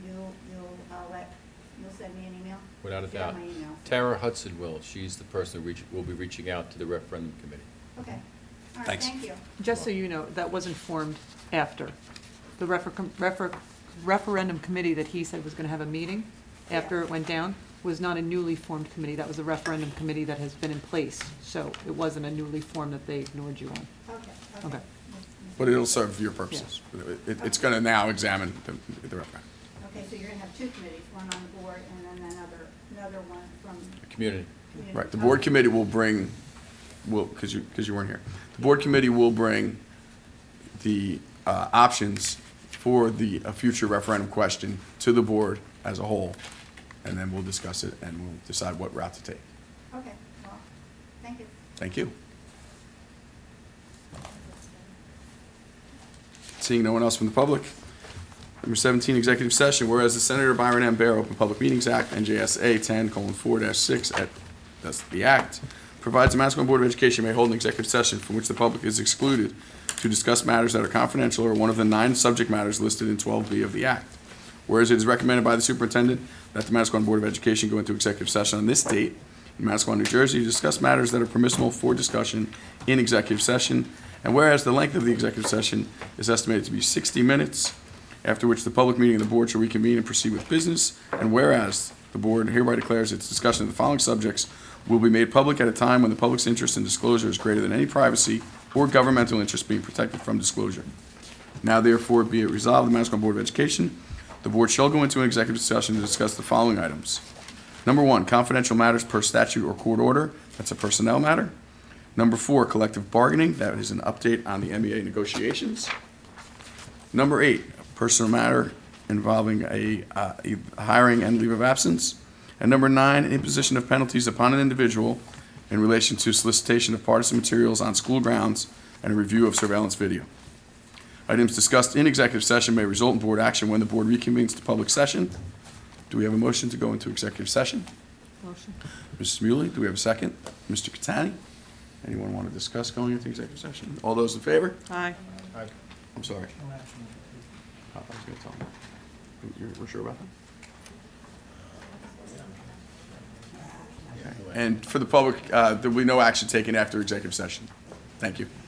[SPEAKER 7] you'll send me an email?
[SPEAKER 4] Without a
[SPEAKER 7] You have
[SPEAKER 4] doubt.
[SPEAKER 7] my email.
[SPEAKER 4] Tara Hudson will. She's the person who will be reaching out to the referendum committee.
[SPEAKER 7] Okay. All right,
[SPEAKER 1] Thanks.
[SPEAKER 7] thank you.
[SPEAKER 8] Just so you know, that wasn't formed after. The referendum committee that he said was going to have a meeting after it went down was not a newly formed committee. That was a referendum committee that has been in place. So it wasn't a newly formed that they ignored you on.
[SPEAKER 7] Okay.
[SPEAKER 8] Okay.
[SPEAKER 1] But it'll serve your purposes. It's going to now examine the referendum.
[SPEAKER 7] Okay, so you're gonna have two committees, one on the board and then another one from
[SPEAKER 4] Community.
[SPEAKER 7] community.
[SPEAKER 1] Right, the board committee will bring, because you weren't here. The board committee will bring the options for a future referendum question to the board as a whole, and then we'll discuss it and we'll decide what route to take.
[SPEAKER 7] Okay, well, thank you.
[SPEAKER 1] Thank you. Seeing no one else from the public. Number 17, executive session. Whereas the Senator Byron M. Bear Open Public Meetings Act, NJSA 10:4-6, that's the act, provides the Massachusetts Board of Education may hold an executive session from which the public is excluded to discuss matters that are confidential or one of the 9 subject matters listed in 12B of the act. Whereas it is recommended by the superintendent that the Massachusetts Board of Education go into executive session on this date in Massachusetts, New Jersey, to discuss matters that are permissible for discussion in executive session. And whereas the length of the executive session is estimated to be 60 minutes, after which the public meeting of the board shall reconvene and proceed with business. And whereas the board hereby declares its discussion of the following subjects will be made public at a time when the public's interest in disclosure is greater than any privacy or governmental interest being protected from disclosure. Now therefore be it resolved, the Massachusetts Board of Education, the board shall go into an executive session to discuss the following items. Number 1, confidential matters per statute or court order. That's a personnel matter. Number 4, collective bargaining. That is an update on the MEA negotiations. Number 8, personal matter involving a hiring and leave of absence. And number 9, imposition of penalties upon an individual in relation to solicitation of partisan materials on school grounds and a review of surveillance video. Items discussed in executive session may result in board action when the board reconvenes to public session. Do we have a motion to go into executive session?
[SPEAKER 8] Motion.
[SPEAKER 1] Mrs. Muley, do we have a second? Mr. Catani? Anyone want to discuss going into executive session? All those in favor?
[SPEAKER 8] Aye.
[SPEAKER 1] I'm sorry. I was going to tell them. We're sure about that? Okay. And for the public, there will be no action taken after executive session. Thank you.